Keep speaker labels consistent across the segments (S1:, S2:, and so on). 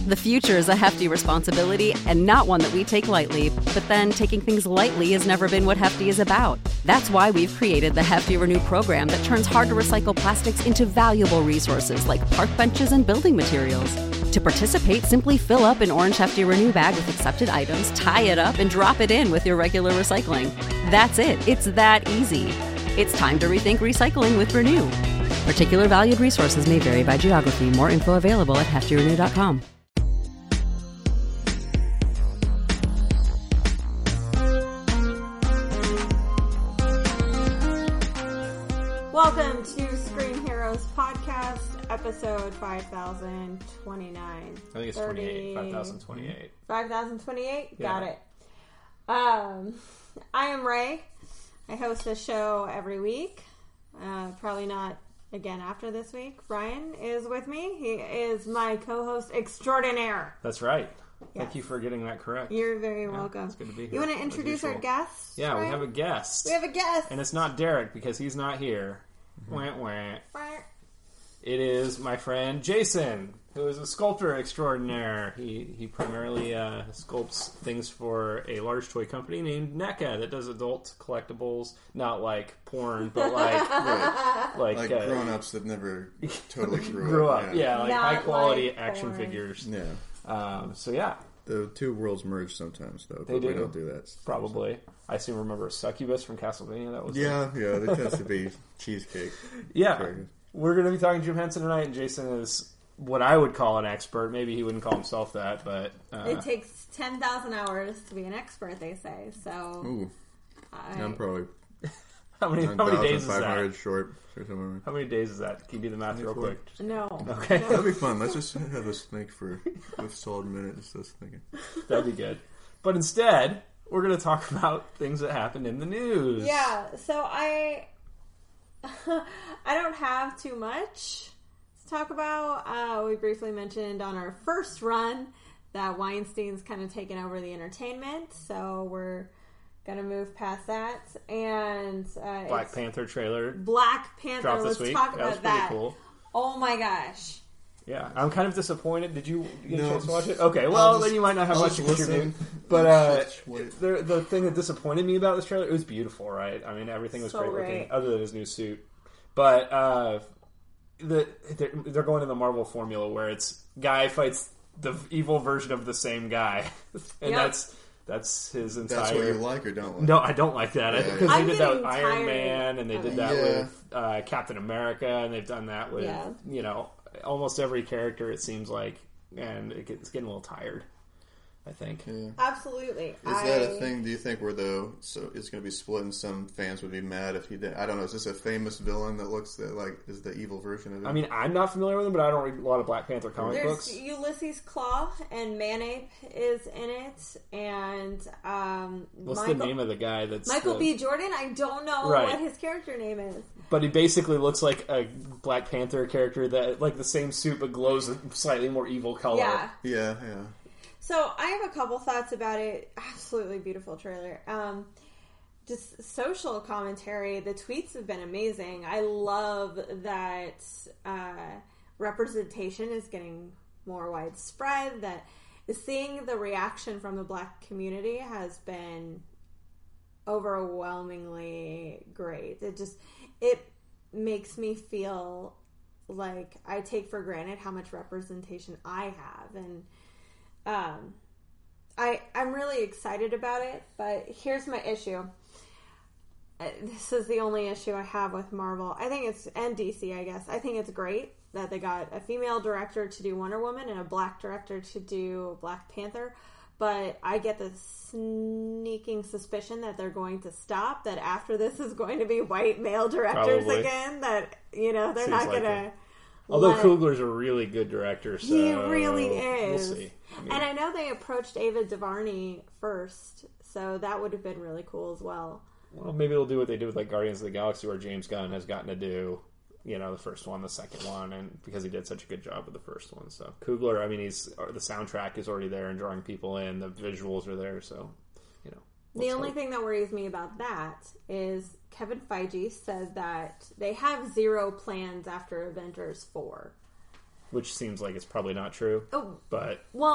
S1: The future is a hefty responsibility and not one that we take lightly. But then taking things lightly has never been what Hefty is about. That's why we've created the Hefty Renew program that turns hard-to-recycle plastics into valuable resources like park benches and building materials. To participate, simply fill up an orange Hefty Renew bag with accepted items, tie it up, and drop it in with your regular recycling. That's it. It's that easy. It's time to rethink recycling with Renew. Particular valued resources may vary by geography. More info available at heftyrenew.com.
S2: Welcome to Screen Heroes Podcast, episode 5029.
S3: I think it's 28, 5028.
S2: 5028?
S3: Yeah.
S2: Got it. I am Ray. I host this show every week. Probably not again after this week. Brian is with me. He is my co-host extraordinaire.
S3: That's right.
S2: Yes.
S3: Thank you for getting that correct.
S2: You're very welcome.
S3: It's good to be here.
S2: You want to introduce our guests?
S3: Yeah,
S2: Brian?
S3: we have a guest.
S2: We have a guest.
S3: And it's not Derek because he's not here. Wah, wah. It is my friend Jason, who is a sculptor extraordinaire. He primarily sculpts things for a large toy company named NECA that does adult collectibles, not like porn, but like
S4: grown-ups that never totally
S3: grew up. Yeah, like
S2: Not
S3: high quality
S2: like
S3: action
S2: porn.
S3: figures.
S4: Yeah.
S3: So yeah,
S4: The two worlds merge sometimes, though.
S3: They
S4: But
S3: do.
S4: We don't do that.
S3: probably. I assume remember Succubus from Castlevania. That was
S4: Yeah, there tends to be cheesecake.
S3: Yeah.
S4: Very good.
S3: We're going to be talking to Jim Henson tonight, and Jason is what I would call an expert. Maybe he wouldn't call himself that, but...
S2: It takes 10,000 hours to be an expert, they say. So,
S4: Ooh, I'm probably
S3: how many days is that?
S4: 9,500 short or something.
S3: How many days is that? Can you do the math real
S4: 24.
S3: quick? Just-
S2: no.
S3: Okay.
S4: That'd be fun. Let's just have us think for a solid minute. Just thinking.
S3: That'd be good. But instead, we're going to talk about things that happened in the news.
S2: Yeah, so I don't have too much to talk about. We briefly mentioned on our first run that Weinstein's kind of taken over the entertainment, so we're going to move past that. And
S3: Black Panther trailer
S2: Black Panther,
S3: dropped
S2: let's
S3: this week.
S2: talk
S3: That was
S2: about
S3: pretty
S2: that.
S3: cool.
S2: Oh my gosh.
S3: Yeah, I'm kind of disappointed. Did you get a
S4: No.
S3: chance to watch it? Okay, well, then you might not have
S4: I'll
S3: much to
S4: just
S3: contribute.
S4: listen.
S3: But
S4: Just wait.
S3: the thing that disappointed me about this trailer, it was beautiful, right? I mean, everything was
S2: So
S3: great looking,
S2: great.
S3: other than his new suit. But they're going to the Marvel formula where it's guy fights the evil version of the same guy, and
S2: Yep.
S3: that's his entire.
S4: That's what you like or don't like?
S3: No, I don't like that
S4: Yeah.
S3: because
S2: I'm
S3: they did that with
S2: getting
S3: Iron
S2: tired
S3: Man, and they
S2: of
S3: did
S2: it.
S3: that
S4: Yeah.
S3: with Captain America, and they've done that with
S2: Yeah.
S3: almost every character. It seems like, and it's getting a little tired. I think.
S4: Yeah.
S2: Absolutely.
S4: Is that a thing, do you think, where so it's going to be split and some fans would be mad if he did? I don't know. Is this a famous villain that looks like is the evil version of him?
S3: I mean, I'm not familiar with him, but I don't read a lot of Black Panther comic
S2: There's
S3: books.
S2: Ulysses Claw and Manape is in it, and
S3: What's the name of the guy that's
S2: Michael B. Jordan? I don't know
S3: Right.
S2: what his character name is.
S3: But he basically looks like a Black Panther character that, like the same suit, but glows a slightly more evil color.
S2: Yeah.
S4: yeah.
S2: So I have a couple thoughts about it. Absolutely beautiful trailer. Just social commentary. The tweets have been amazing. I love that representation is getting more widespread. That seeing the reaction from the Black community has been overwhelmingly great. It makes me feel like I take for granted how much representation I have, and I'm really excited about it, but here's my issue. This is the only issue I have with Marvel. I think and DC, I guess. I think it's great that they got a female director to do Wonder Woman and a black director to do Black Panther, but I get the sneaking suspicion that they're going to stop, that after this is going to be white male directors
S3: Probably.
S2: again, that, they're
S3: Seems
S2: not
S3: like
S2: going
S3: it.
S2: to...
S3: Although Coogler's a really good director, so
S2: He really is.
S3: We'll see.
S2: And I know they approached Ava DuVernay first, so that would have been really cool as well.
S3: Well, maybe they'll do what they did with like Guardians of the Galaxy, where James Gunn has gotten to do, the first one, the second one, and because he did such a good job with the first one. So Coogler, I mean, the soundtrack is already there and drawing people in. The visuals are there, so
S2: The only thing that worries me about that is Kevin Feige said that they have zero plans after Avengers 4.
S3: which seems like it's probably not true.
S2: Oh,
S3: But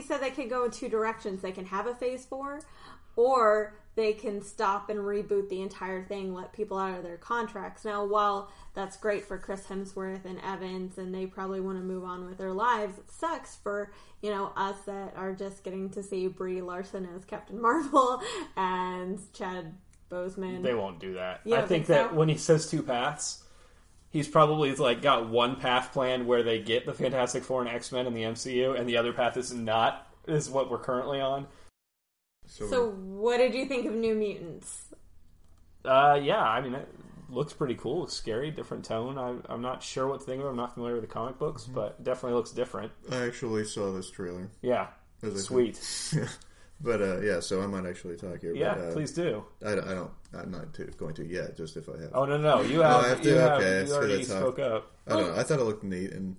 S2: said they could go in two directions. They can have a Phase 4, or they can stop and reboot the entire thing, let people out of their contracts. Now, while that's great for Chris Hemsworth and Evans, and they probably want to move on with their lives, it sucks for, us that are just getting to see Brie Larson as Captain Marvel and Chad Boseman.
S3: They won't do that.
S2: You
S3: I
S2: don't
S3: think
S2: think
S3: that
S2: so?
S3: when he says two paths, he's probably got one path planned where they get the Fantastic Four and X-Men in the MCU, and the other path is what we're currently on.
S2: So what did you think of New Mutants?
S3: Yeah, I mean, it looks pretty cool. It's scary, different tone. I'm not sure what to think of it. I'm not familiar with the comic books, but it definitely looks different.
S4: I actually saw this trailer.
S3: Yeah, sweet.
S4: But so I might actually talk here.
S3: Yeah,
S4: but,
S3: please do.
S4: I'm not going to yet. Just if I have.
S3: Oh no, you have.
S4: I have to.
S3: You
S4: Okay,
S3: already spoke up.
S4: I don't know. I thought it looked neat and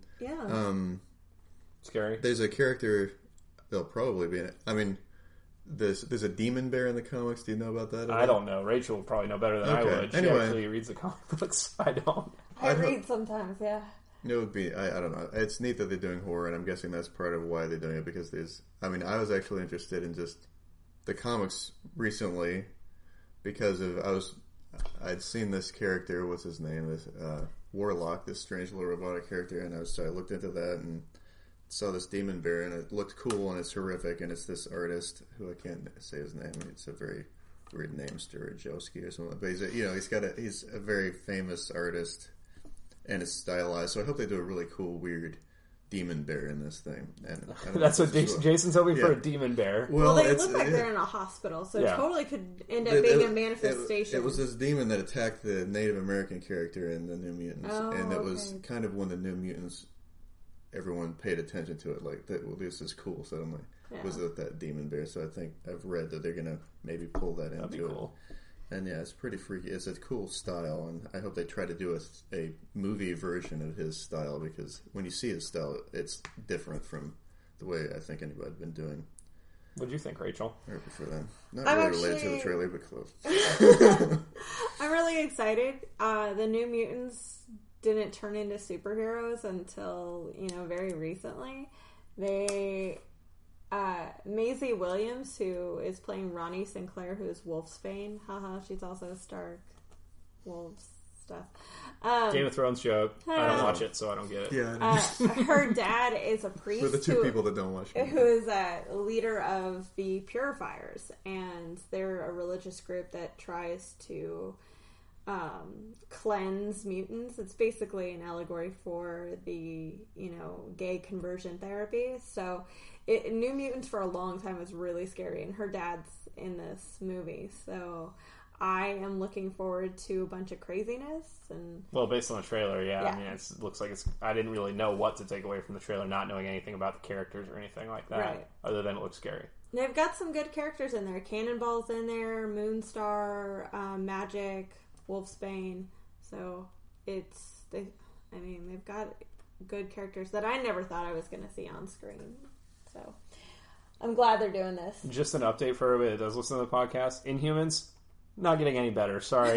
S3: Scary.
S4: There's a character that'll probably be in it. I mean, there's a demon bear in the comics. Do you know about that?
S3: I don't know. Rachel would probably know better than I would. She
S4: Anyway.
S3: actually reads the comic books. I don't.
S2: I read sometimes, yeah.
S4: It would be. I don't know. It's neat that they're doing horror, and I'm guessing that's part of why they're doing it because I was actually interested in just the comics recently because I'd seen this character. What's his name? This Warlock, this strange little robotic character, and I looked into that and saw this demon bear, and it looked cool and it's horrific, and it's this artist who I can't say his name. It's a very weird name, Sturajowski or something. But he's a very famous artist, and it's stylized. So I hope they do a really cool, weird demon bear in this thing. And
S3: That's what Jason's hoping for, a demon bear.
S2: Well, they look like they're in a hospital, so it totally could end up being a manifestation.
S4: It was this demon that attacked the Native American character in the New Mutants, and it was kind of when the New Mutants, everyone paid attention to it, like, this is cool, suddenly. Was it that demon bear? So I think I've read that they're going to maybe pull that into it. Cool. And yeah, it's pretty freaky. It's a cool style, and I hope they try to do a movie version of his style, because when you see his style, it's different from the way I think anybody's been doing.
S3: What do you think, Rachel?
S4: Right before then. Not really related to the trailer, but close.
S2: I'm really excited. The New Mutants didn't turn into superheroes until, very recently. They... Maisie Williams, who is playing Ronnie Sinclair, who is Wolfsbane. Haha, she's also Stark. Wolves stuff.
S3: Game of Thrones joke. I don't watch it, so I don't get it.
S4: Yeah.
S2: Her dad is a priest.
S4: For the two people that don't watch it.
S2: Who is a leader of the Purifiers, and they're a religious group that tries to cleanse mutants. It's basically an allegory for the, gay conversion therapy. So New Mutants for a long time was really scary, and her dad's in this movie. So I am looking forward to a bunch of craziness. Well,
S3: based on the trailer, yeah. I mean, it looks like I didn't really know what to take away from the trailer, not knowing anything about the characters or anything like that, other than it looks scary.
S2: They've got some good characters in there. Cannonball's in there, Moonstar, Magic, Wolfsbane. So they've got good characters that I never thought I was going to see on screen. So I'm glad they're doing this.
S3: Just an update for everybody that does listen to the podcast. Inhumans, not getting any better. Sorry.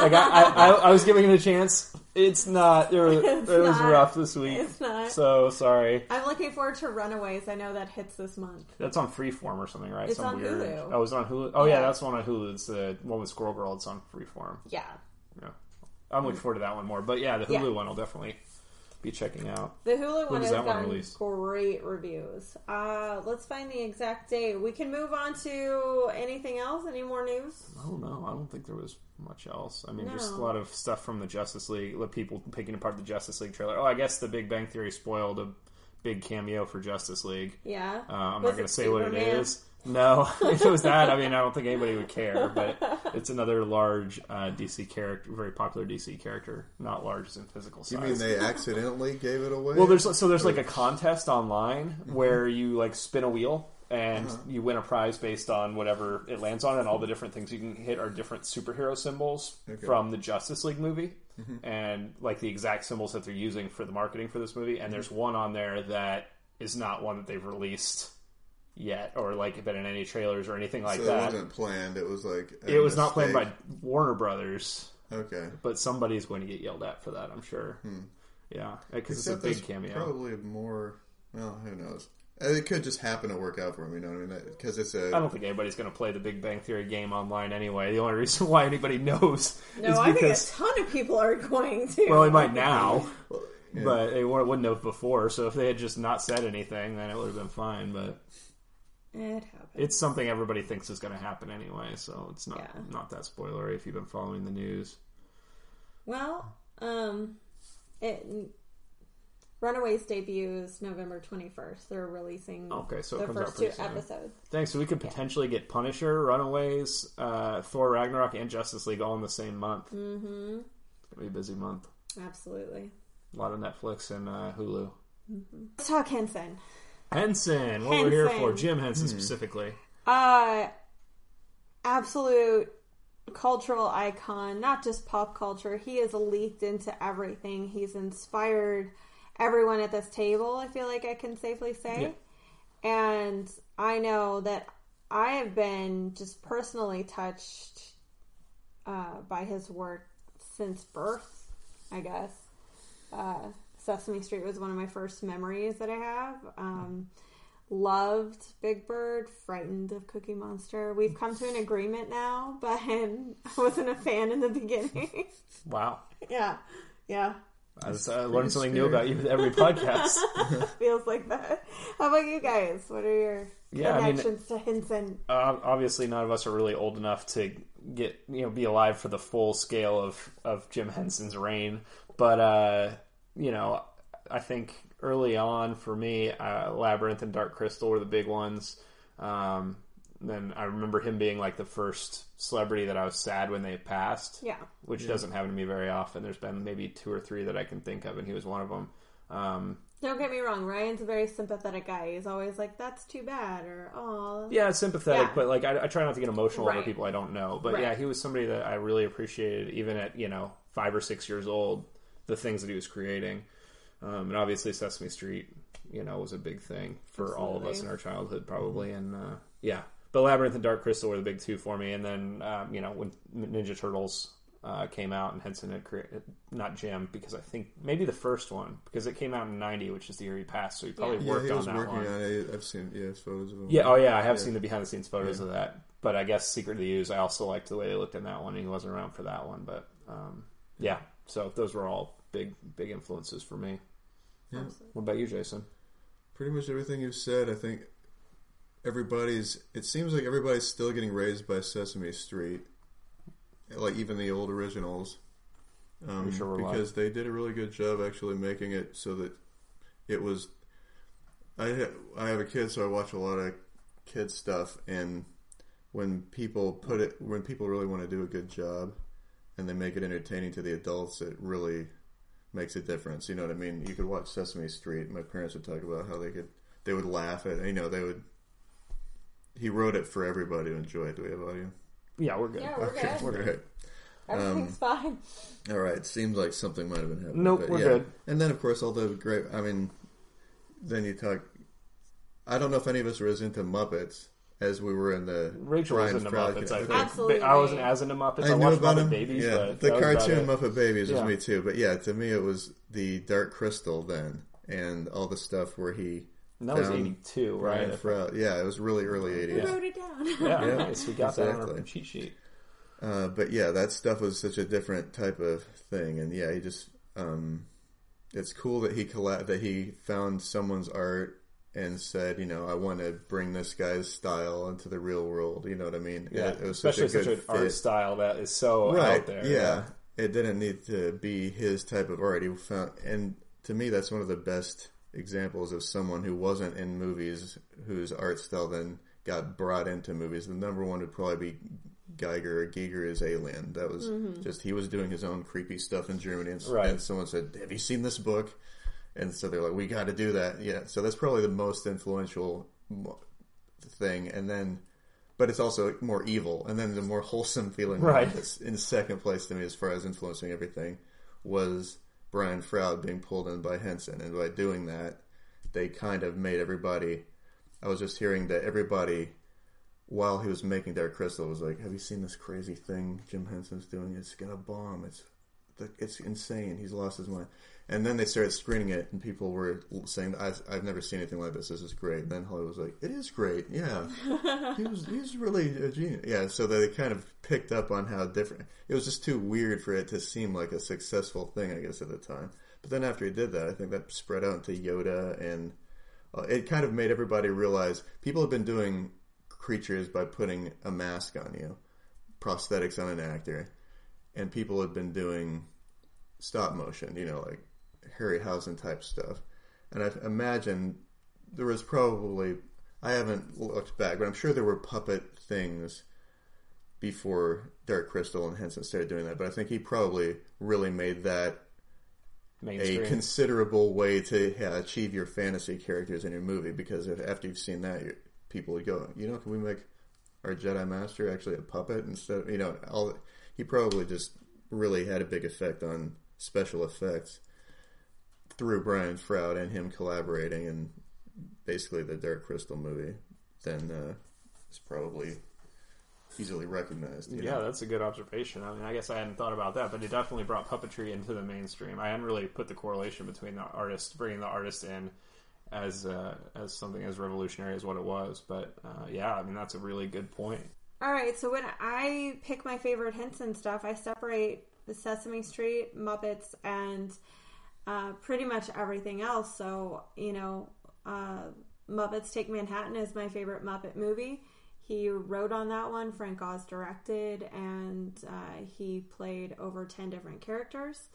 S3: I was giving it a chance. It's not. It was rough this week.
S2: It's not.
S3: So sorry.
S2: I'm looking forward to Runaways. I know that hits this month.
S3: That's on Freeform or something, right?
S2: It's on Hulu.
S3: Oh, it's on Hulu? Oh, yeah, that's one on Hulu. It's the one with Squirrel Girl. It's on Freeform.
S2: Yeah.
S3: I'm looking forward to that one more. But yeah, the Hulu one will definitely be checking out.
S2: The Hulu one has gotten great reviews. Let's find the exact date. We can move on to anything else. Any more news?
S3: Oh no, I don't think there was much else. I mean, just a lot of stuff from the Justice League. People picking apart the Justice League trailer. Oh, I guess the Big Bang Theory spoiled a big cameo for Justice League.
S2: Yeah.
S3: I'm not going to say what it is. No, if it was that, I don't think anybody would care. But it's another large DC character, very popular DC character. Not large as in physical size.
S4: You mean they accidentally gave it away?
S3: Well, there's like a contest online where you spin a wheel and you win a prize based on whatever it lands on, and all the different things you can hit are different superhero symbols from the Justice League movie, and the exact symbols that they're using for the marketing for this movie. And there's one on there that is not one that they've released yet, or been in any trailers or anything like that.
S4: So it wasn't planned. It was
S3: it was not planned by Warner Brothers.
S4: Okay,
S3: but somebody's going to get yelled at for that, I'm sure. Yeah, because it's a big cameo.
S4: Probably more. Well, who knows? It could just happen to work out for him, you know what I mean? Because it's a...
S3: I don't think anybody's going to play the Big Bang Theory game online anyway. The only reason why anybody knows is
S2: I
S3: because...
S2: think a ton of people are going to.
S3: Well, they might now,
S4: Yeah.
S3: but they wouldn't have before. So if they had just not said anything, then it would have been fine. But
S2: it happens.
S3: it's something everybody thinks is going to happen anyway, so it's not that spoilery if you've been following the news.
S2: Well, Runaways debuts November 21st. They're releasing
S3: so it
S2: the
S3: comes out
S2: first
S3: pretty
S2: 2
S3: soon.
S2: episodes.
S3: Thanks. So we could potentially get Punisher, Runaways, Thor Ragnarok, and Justice League all in the same month. Mm-hmm. It's going to be a busy month.
S2: Absolutely.
S3: A lot of Netflix and Hulu.
S2: Mm-hmm. Let's talk Henson.
S3: Henson. What we're here for. Jim Henson specifically.
S2: Absolute cultural icon, not just pop culture. He is leaked into everything. He's inspired everyone at this table, I feel like I can safely say. Yeah. And I know that I have been just personally touched by his work since birth, I guess. Sesame Street was one of my first memories that I have. Loved Big Bird, frightened of Cookie Monster. We've come to an agreement now, but I wasn't a fan in the beginning.
S3: Wow.
S2: Yeah.
S3: I learn something new about you with every podcast.
S2: Feels like that. How about you guys? What are your connections to Henson?
S3: Obviously, none of us are really old enough to be alive for the full scale of Jim Henson's reign. But I think early on for me, Labyrinth and Dark Crystal were the big ones. Then I remember him being like the first celebrity that I was sad when they passed.
S2: Yeah.
S3: Which doesn't happen to me very often. There's been maybe 2 or 3 that I can think of, and he was one of them.
S2: Don't get me wrong. Ryan's a very sympathetic guy. He's always like, that's too bad, or, oh.
S3: Yeah, sympathetic, but like I try not to get emotional over people I don't know. But
S2: right.
S3: He was somebody that I really appreciated, even at, 5 or 6 years old, the things that he was creating. And obviously Sesame Street, was a big thing for all of us in our childhood, probably. And, But Labyrinth and Dark Crystal were the big 2 for me. And then, when Ninja Turtles came out and Henson had created, not Jim, because I think maybe the first one, because it came out in 90, which is the year he passed. So he probably worked on that one.
S4: I've seen photos of him.
S3: Yeah, I have seen the behind the scenes photos of that. But I guess Secret of the Ooze, I also liked the way they looked in that one. And he wasn't around for that one. But, so those were all big influences for me.
S4: Yeah.
S3: What about you, Jason?
S4: Pretty much everything you've said. I think it seems like everybody's still getting raised by Sesame Street, like even the old originals, because they did a really good job actually making it so that it was. I have a kid, so I watch a lot of kids stuff, and when people really want to do a good job, and they make it entertaining to the adults, it really makes a difference. You know what I mean? You could watch Sesame Street. My parents would talk about how they would laugh at. They would. He wrote it for everybody to enjoy it. Do we have audio?
S3: Yeah, we're good.
S2: Yeah, we're good.
S4: We're good.
S2: Everything's fine.
S4: All right. Seems like something might have been happening.
S3: Nope, we're good.
S4: And then, of course, all the great... then you talk... I don't know if any of us were as into Muppets as we were in the...
S3: Rachel was into Muppets, I think.
S2: Absolutely.
S3: I wasn't as into Muppets. I
S4: knew
S3: watched
S4: about
S3: Muppet
S4: them.
S3: Babies, but
S4: the
S3: that was
S4: cartoon
S3: about it.
S4: Muppet Babies was me too. But to me it was the Dark Crystal then, and all the stuff where he...
S3: And that was 82, right?
S4: Yeah, it was really early 80s.
S2: I wrote it down.
S3: Yeah, nice. We got that on our cheat sheet.
S4: But that stuff was such a different type of thing, and he just it's cool that he found someone's art and said, I want to bring this guy's style into the real world. You know what I mean?
S3: Yeah,
S4: it was
S3: especially
S4: such
S3: an art style that is so out there.
S4: Yeah, it didn't need to be his type of art. He found, and to me, that's one of the best examples of someone who wasn't in movies whose art style then got brought into movies. The number one would probably be Giger's Alien. That was just, he was doing his own creepy stuff in Germany, and someone said, have you seen this book? And so they're like, we got to do that. Yeah, so that's probably the most influential thing. And then, but it's also more evil. And then the more wholesome feeling in second place to me as far as influencing everything was Brian Froud being pulled in by Henson. And by doing that, they kind of made everybody... I was just hearing that everybody, while he was making Dark Crystal, was like, have you seen this crazy thing Jim Henson's doing? It's going to bomb. It's insane. He's lost his mind. And then they started screening it, and people were saying, I've never seen anything like this. This is great. And then Hollywood was like, it is great. Yeah. He's really a genius. Yeah, so they kind of picked up on how different... It was just too weird for it to seem like a successful thing, I guess, at the time. But then after he did that, I think that spread out into Yoda, and it kind of made everybody realize people have been doing creatures by putting a mask on you, prosthetics on an actor, and people have been doing stop motion, like Harryhausen type stuff. And I imagine there was probably, I haven't looked back, but I'm sure there were puppet things before Dark Crystal and Henson started doing that. But I think he probably really made that mainstream, a considerable way to achieve your fantasy characters in your movie, because after you've seen that, people would go, can we make our Jedi Master actually a puppet instead of, he probably just really had a big effect on special effects through Brian Froud and him collaborating, and basically the Dark Crystal movie then is probably easily recognized.
S3: Yeah, that's a good observation. I mean, I guess I hadn't thought about that, but it definitely brought puppetry into the mainstream. I hadn't really put the correlation between the artist, bringing the artist in as something as revolutionary as what it was. But yeah, I mean, that's a really good point.
S2: All right, so when I pick my favorite Henson stuff, I separate the Sesame Street, Muppets, and pretty much everything else. So, Muppets Take Manhattan is my favorite Muppet movie. He wrote on that one, Frank Oz directed, and he played over 10 different characters.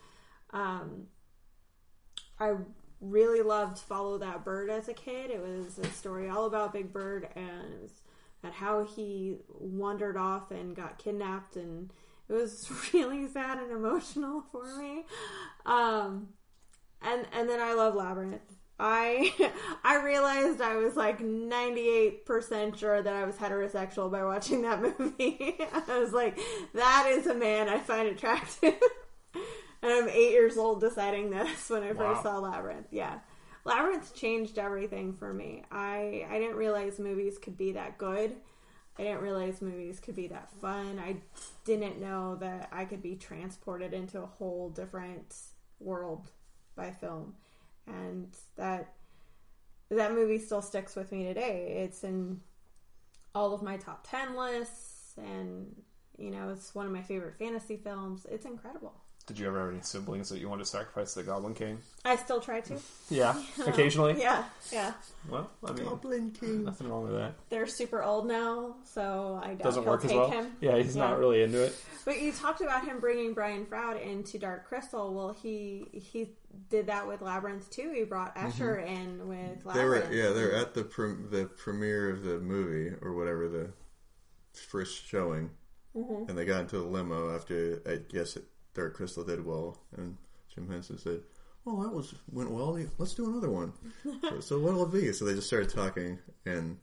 S2: I really loved Follow That Bird as a kid. It was a story all about Big Bird, and it was about how he wandered off and got kidnapped, and it was really sad and emotional for me. And then I love Labyrinth. I realized I was like 98% sure that I was heterosexual by watching that movie. I was like, that is a man I find attractive. And I'm 8 years old deciding this when I first saw Labyrinth. Yeah. Labyrinth changed everything for me. I didn't realize movies could be that good. I didn't realize movies could be that fun. I didn't know that I could be transported into a whole different world by film. And that movie still sticks with me today. It's in all of my top 10 lists, and it's one of my favorite fantasy films. It's incredible.
S3: Did you ever have any siblings that you wanted to sacrifice to the Goblin King?
S2: I still try to.
S3: Yeah, occasionally?
S2: Yeah.
S3: Well, I mean,
S4: Goblin King.
S3: Nothing wrong with that.
S2: They're super old now, so I doubt
S3: Doesn't
S2: he'll
S3: work
S2: take
S3: as well?
S2: him.
S3: Yeah, he's not really into it.
S2: But you talked about him bringing Brian Froud into Dark Crystal. Well, he did that with Labyrinth too. He brought Escher in with Labyrinth.
S4: They were at the premiere of the movie, or whatever, the first showing, and they got into the limo after, I guess, Dark Crystal did well, and Jim Henson said, "Oh, that went well. Let's do another one." So what'll it be? So they just started talking, and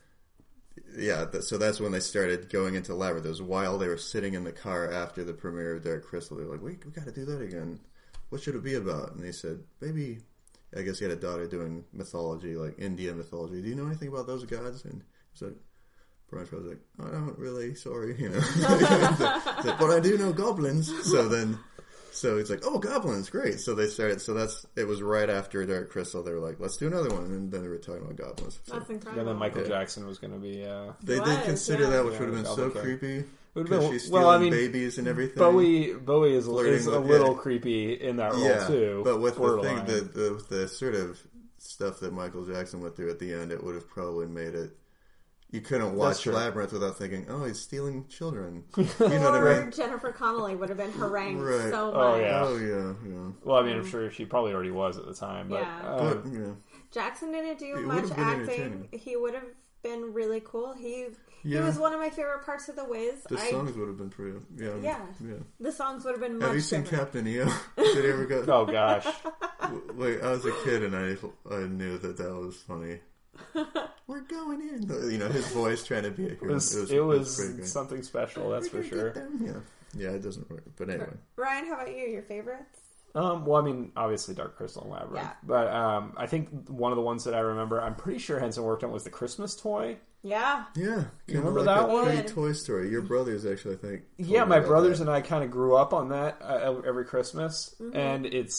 S4: so that's when they started going into Labyrinth. It was while they were sitting in the car after the premiere of Dark Crystal. They were like, "We got to do that again. What should it be about?" And they said, "Maybe." I guess he had a daughter doing mythology, like Indian mythology. Do you know anything about those gods? And he said, Brian was like, I don't really, sorry, But I do know goblins. So it's like, oh, goblins, great. So they started, it was right after Dark Crystal. They were like, let's do another one. And then they were talking about goblins. So.
S2: That's incredible.
S3: And then Michael Jackson was going to be...
S4: They did consider that, which would have been so creepy.
S3: Because
S4: she's stealing babies and everything.
S3: Bowie is a little creepy in that role, too.
S4: But with the sort of stuff that Michael Jackson went through at the end, it would have probably made it... You couldn't watch Labyrinth without thinking, oh, he's stealing children. You know what I mean?
S2: Jennifer Connelly would have been harangued so much.
S3: Oh, yeah. Well, I mean, I'm sure she probably already was at the time. But,
S2: Jackson didn't do much acting. He would have been really cool. He was one of my favorite parts of The Wiz.
S4: The songs would have been pretty... Yeah.
S2: The songs would have been much
S4: Have you seen
S2: different.
S4: Captain EO? Did you ever go...
S3: Oh, gosh.
S4: Like, I was a kid and I knew that was funny. We're going in. His voice trying to be a hero.
S3: It was something special, that's for sure.
S4: Yeah, it doesn't work. But anyway.
S2: Ryan, how about you? Your favorites?
S3: Well, I mean, obviously Dark Crystal and Labyrinth.
S2: Yeah.
S3: But I think one of the ones that I remember, I'm pretty sure Henson worked on, was the Christmas toy.
S2: Yeah.
S4: Yeah.
S3: You remember that one?
S4: Pre-Toy Story. Your brothers actually, I think.
S3: Yeah, my brothers and I kind of grew up on that every Christmas. Mm-hmm. And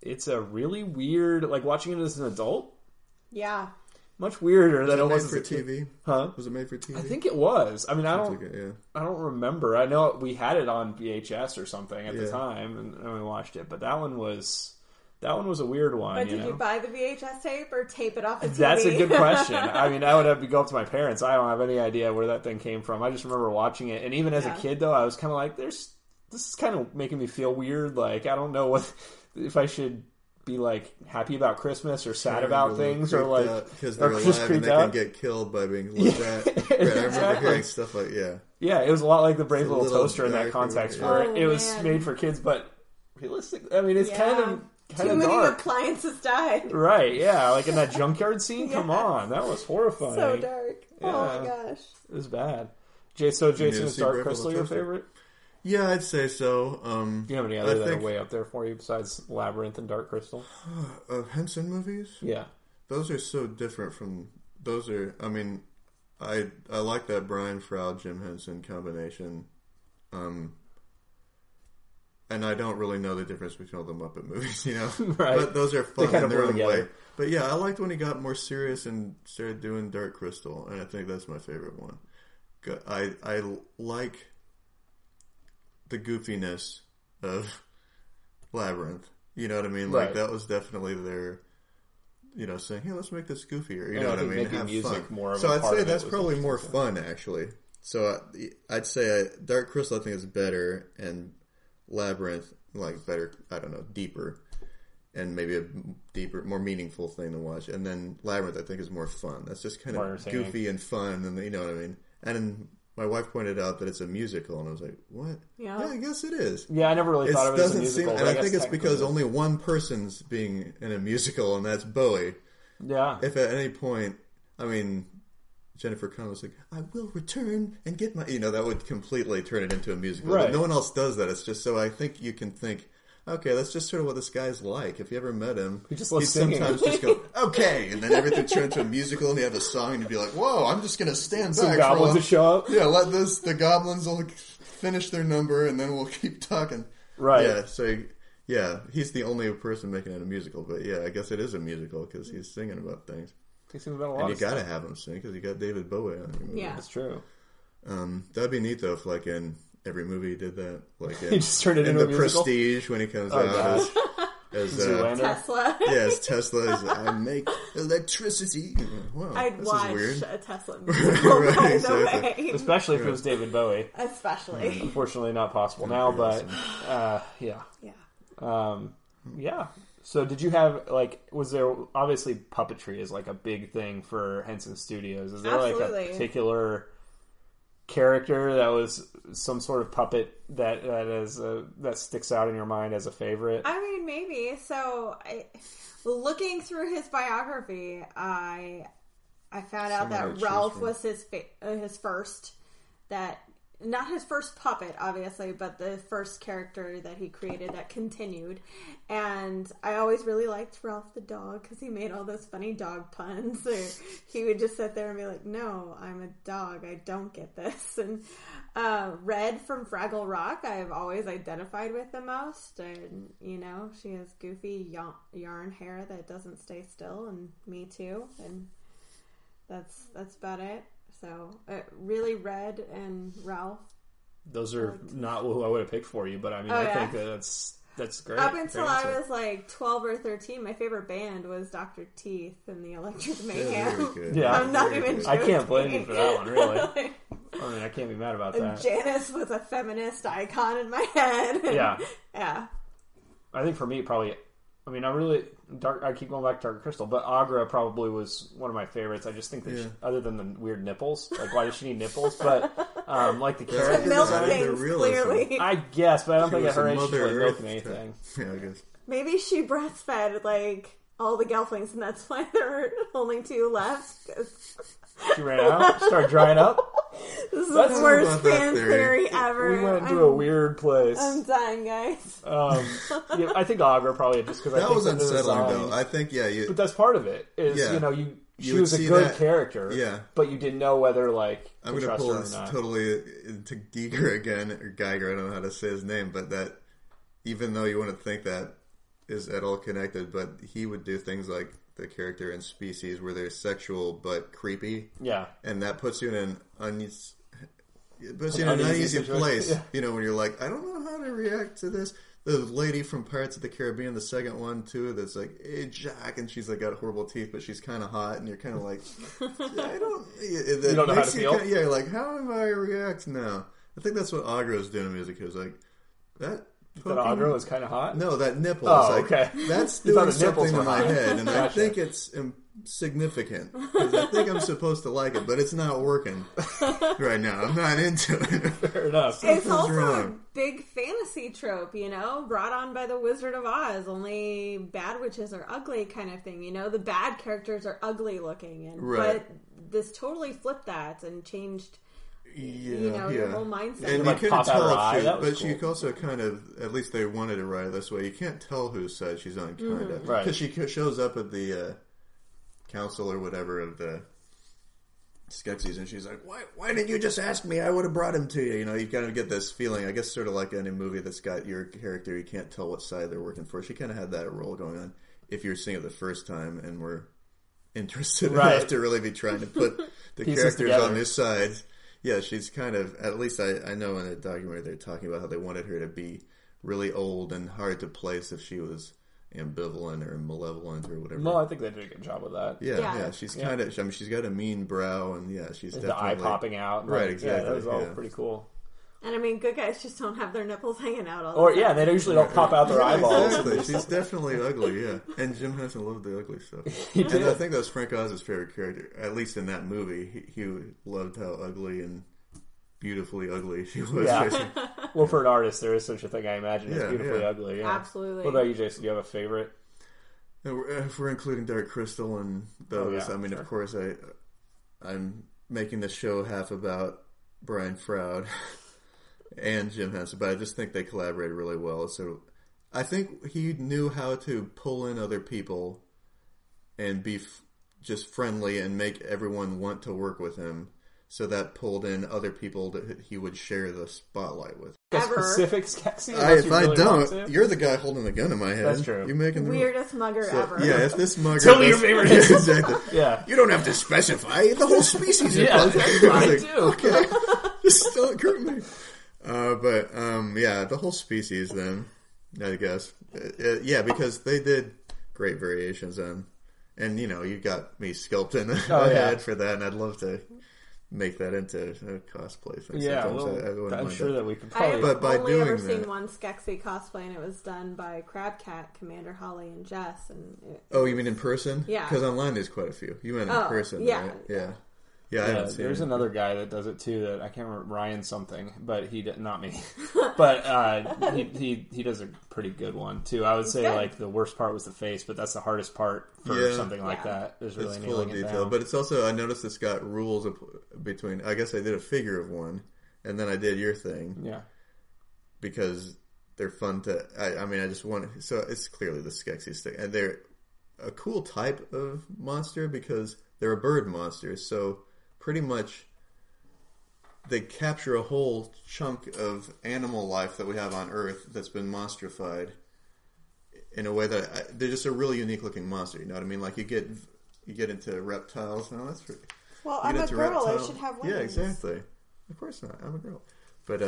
S3: it's a really weird, like watching it as an adult.
S2: Yeah.
S3: Much weirder than it was
S4: for TV.
S3: Huh?
S4: Was it made for TV?
S3: I think it was. I mean, I don't remember. I know we had it on VHS or something at the time, and we watched it. But that one was a weird one.
S2: But did you buy the VHS tape or tape it off the TV?
S3: That's a good question. I mean, I would have to go up to my parents. I don't have any idea where that thing came from. I just remember watching it, and even as a kid, though, I was kind of like, "This is kind of making me feel weird. Like, I don't know if I should be like happy about Christmas or sad about things, or like
S4: because they're alive and they can get killed by being looked at." Right, I remember hearing stuff like
S3: it was a lot like the Brave Little Toaster in that context, where it was
S2: man.
S3: made for kids, but realistic. I mean, it's kind of
S2: too many
S3: dark.
S2: appliances died.
S3: Right? Yeah, like in that junkyard scene. Come on, that was horrifying.
S2: So dark.
S3: Yeah.
S2: Oh my gosh,
S3: it was bad. So Jason, is Dark Crystal your favorite?
S4: Yeah, I'd say so.
S3: Do you have any other that are way up there for you besides Labyrinth and Dark Crystal?
S4: Henson movies?
S3: Yeah.
S4: Those are so different from... Those are... I mean, I like that Brian Froud, Jim Henson combination. And I don't really know the difference between all the Muppet movies, you know?
S3: Right.
S4: But those are fun
S3: kind
S4: in
S3: of
S4: their own
S3: together.
S4: way. But yeah, I liked when he got more serious and started doing Dark Crystal. And I think that's my favorite one. I like the goofiness of Labyrinth. You know what I mean? Like, that was definitely their, saying, hey, let's make this goofier. You know what I mean? Have
S3: music
S4: fun.
S3: More of
S4: so
S3: a
S4: I'd
S3: part
S4: say
S3: of
S4: that's
S3: it
S4: probably more fun, actually. So I'd say Dark Crystal, I think, is better, and Labyrinth, like, better, I don't know, deeper, and maybe a deeper, more meaningful thing to watch. And then Labyrinth, I think, is more fun. That's just kind of goofy and fun, and you know what I mean? And my wife pointed out that it's a musical, and I was like, what? Yeah, I guess it is.
S3: Yeah, I never really thought of it as a musical.
S4: And I think it's because only one person's being in a musical, and that's Bowie.
S3: Yeah.
S4: If at any point, I mean, Jennifer Connelly was like, I will return and get my... that would completely turn it into a musical.
S3: Right.
S4: But no one else does that. It's just so I think you can think, okay, that's just sort of what this guy's like. If you ever met him,
S3: he'd
S4: sometimes just go, okay, and then everything turns into a musical, and you have a song, and you'd be like, whoa, I'm just going to stand back.
S3: Some goblins to show up?
S4: Yeah, let the goblins will finish their number, and then we'll keep talking.
S3: Right.
S4: Yeah, so... Yeah, he's the only person making it a musical, but yeah, I guess it is a musical because he's singing about things.
S3: He's singing about a lot
S4: and
S3: of
S4: you got to
S3: stuff.
S4: have him sing because you got David Bowie on your movie.
S2: Yeah,
S3: that's true.
S4: That'd be neat though if, like, in every movie he did that. Like
S3: he just turned it into
S4: the
S3: a musical?
S4: Prestige when he comes out as
S2: Tesla.
S4: Yes, Tesla. I make electricity. Wow,
S2: I'd watch
S4: weird.
S2: a Tesla musical,
S4: Right,
S2: by the
S4: exactly.
S2: way.
S3: Especially if it was David Bowie.
S2: Especially.
S3: Unfortunately, not possible now, but yeah.
S2: Yeah.
S3: Yeah. So did you have, like, was there, obviously puppetry is like a big thing for Henson Studios. Is there
S2: Absolutely.
S3: like a particular character that was some sort of puppet that sticks out in your mind as a favorite?
S2: I mean, maybe. So, looking through his biography, I found out that Ralph was his first, not his first puppet, obviously, but the first character that he created that continued. And I always really liked Ralph the dog because he made all those funny dog puns. Or he would just sit there and be like, no, I'm a dog. I don't get this. And Red from Fraggle Rock, I've always identified with the most. And, she has goofy yarn hair that doesn't stay still, and me too. And that's about it. So, really, Red and Ralph.
S3: Those are not who I would have picked for you, but I mean, I think that's great.
S2: Up until I was like 12 or 13, my favorite band was Dr. Teeth and the Electric Mayhem.
S3: Yeah,
S2: I'm not even joking.
S3: I can't blame you for that one, really. I mean, I can't be mad about that.
S2: Janice was a feminist icon in my head.
S3: Yeah.
S2: Yeah.
S3: I think for me, probably... I mean, I keep going back to Dark Crystal, but Agra probably was one of my favorites. I just think that other than the weird nipples, like, why does she need nipples? But, like, the character
S2: milk
S3: design...
S2: things, clearly.
S3: I guess, but I don't think at her age she was milking
S4: anything.
S3: anything.
S4: Yeah, I guess.
S2: Maybe she breastfed, like, all the Gelflings, and that's why there are only 2 left.
S3: She ran out, started drying up.
S2: This is the worst fan theory ever.
S3: We went to a weird place.
S2: I'm dying, guys.
S3: I think Agra probably just because I think
S4: that was unsettling, though. I think,
S3: but that's part of it. Is she was a good character, but you didn't know whether
S4: I'm going to pull this totally into Giger again, or Geiger. I don't know how to say his name, but that even though you wouldn't think that, is at all connected, but he would do things like the character in Species where they're sexual but creepy.
S3: Yeah.
S4: And that puts you in an uneasy place. Yeah. You know, when you're like, I don't know how to react to this. The lady from Pirates of the Caribbean, the second one too, that's like, hey Jack, and she's like got horrible teeth, but she's kind of hot, and you're kind of like, I don't. You
S3: don't know how to feel.
S4: Yeah, like how am I react now? I think that's what Agro's doing in music. He was like, that
S3: Agro was kind of hot.
S4: No, that nipple.
S3: Oh,
S4: like,
S3: okay.
S4: That's doing something in my head, and I think it's significant because I think I'm supposed to like it, but it's not working right now. I'm not into it.
S3: Fair enough.
S2: It's also a big fantasy trope, you know, brought on by the Wizard of Oz. Only bad witches are ugly, kind of thing. You know, the bad characters are ugly looking, and but this totally flipped that and changed. Your whole mindset.
S4: And you couldn't tell but cool. You also kind of, at least they wanted to write it this way. You can't tell whose side she's on, kind of,
S3: right?
S4: Because she shows up at the council or whatever of the Skeksis, and she's like, "Why didn't you just ask me? I would have brought him to you." You know, you kind of get this feeling. I guess sort of like in a movie that's got your character, you can't tell what side they're working for. She kind of had that role going on. If you're seeing it the first time and we're interested enough to really be trying to put the characters on their sides. Yeah, she's kind of, at least I know in a documentary they're talking about how they wanted her to be really old and hard to place if she was ambivalent or malevolent or whatever.
S3: No, I think they did a good job with that.
S4: Yeah. She's kind of, I mean, she's got a mean brow and she's definitely...
S3: The eye popping out.
S4: Right, exactly.
S3: Yeah, that was all pretty cool.
S2: And I mean, good guys just don't have their nipples hanging out all the time.
S3: Yeah, they usually don't pop out their eyeballs.
S4: Exactly. She's definitely ugly, yeah. And Jim Henson loved the ugly stuff. And I think that was Frank Oz's favorite character, at least in that movie. He loved how ugly and beautifully ugly she was.
S3: Yeah. Well, for an artist, there is such a thing, I imagine, as beautifully ugly. Yeah.
S2: Absolutely.
S3: What about you, Jason? Do you have a favorite?
S4: If we're including Dark Crystal and those, I mean, of course, I'm making this show half about Brian Froud and Jim Henson, but I just think they collaborated really well. So I think he knew how to pull in other people and be just friendly and make everyone want to work with him. So that pulled in other people that he would share the spotlight with.
S3: Specific Skeksis?
S4: If I don't, you're the guy holding the gun in my head.
S3: That's true.
S4: You're making the
S2: weirdest mugger ever.
S4: Yeah, if this mugger...
S3: Tell me your favorite.
S4: Exactly.
S3: Yeah.
S4: You don't have to specify. The whole species is
S3: I do.
S4: Okay. Just don't group me. The whole species then, I guess. Because they did great variations on... And, you got me sculpting a head for that, and I'd love to make that into a cosplay thing.
S3: Yeah, I'm sure that we could probably...
S2: I've only ever seen one Skeksis cosplay, and it was done by Crabcat, Commander Holly, and Jess.
S4: You mean in person?
S2: Yeah.
S4: Because online there's quite a few. You meant in person, right? Yeah. Yeah, I haven't seen
S3: there's another guy that does it too. That I can't remember, Ryan something, but he did not me. But he does a pretty good one too. I would say like the worst part was the face, but that's the hardest part for something like that. Is really
S4: it's full of detail, but it's also I noticed it's got rules between. I guess I did a figure of one, and then I did your thing.
S3: Yeah,
S4: because they're fun to. I just want. So it's clearly the Skeksis thing, and they're a cool type of monster because they're a bird monster. So pretty much they capture a whole chunk of animal life that we have on Earth that's been monstrified in a way that they're just a really unique looking monster. You know what I mean? Like you get into reptiles. No, that's pretty.
S2: Well, I'm a girl. I should have wings.
S4: Yeah, exactly. Of course not. I'm a girl. But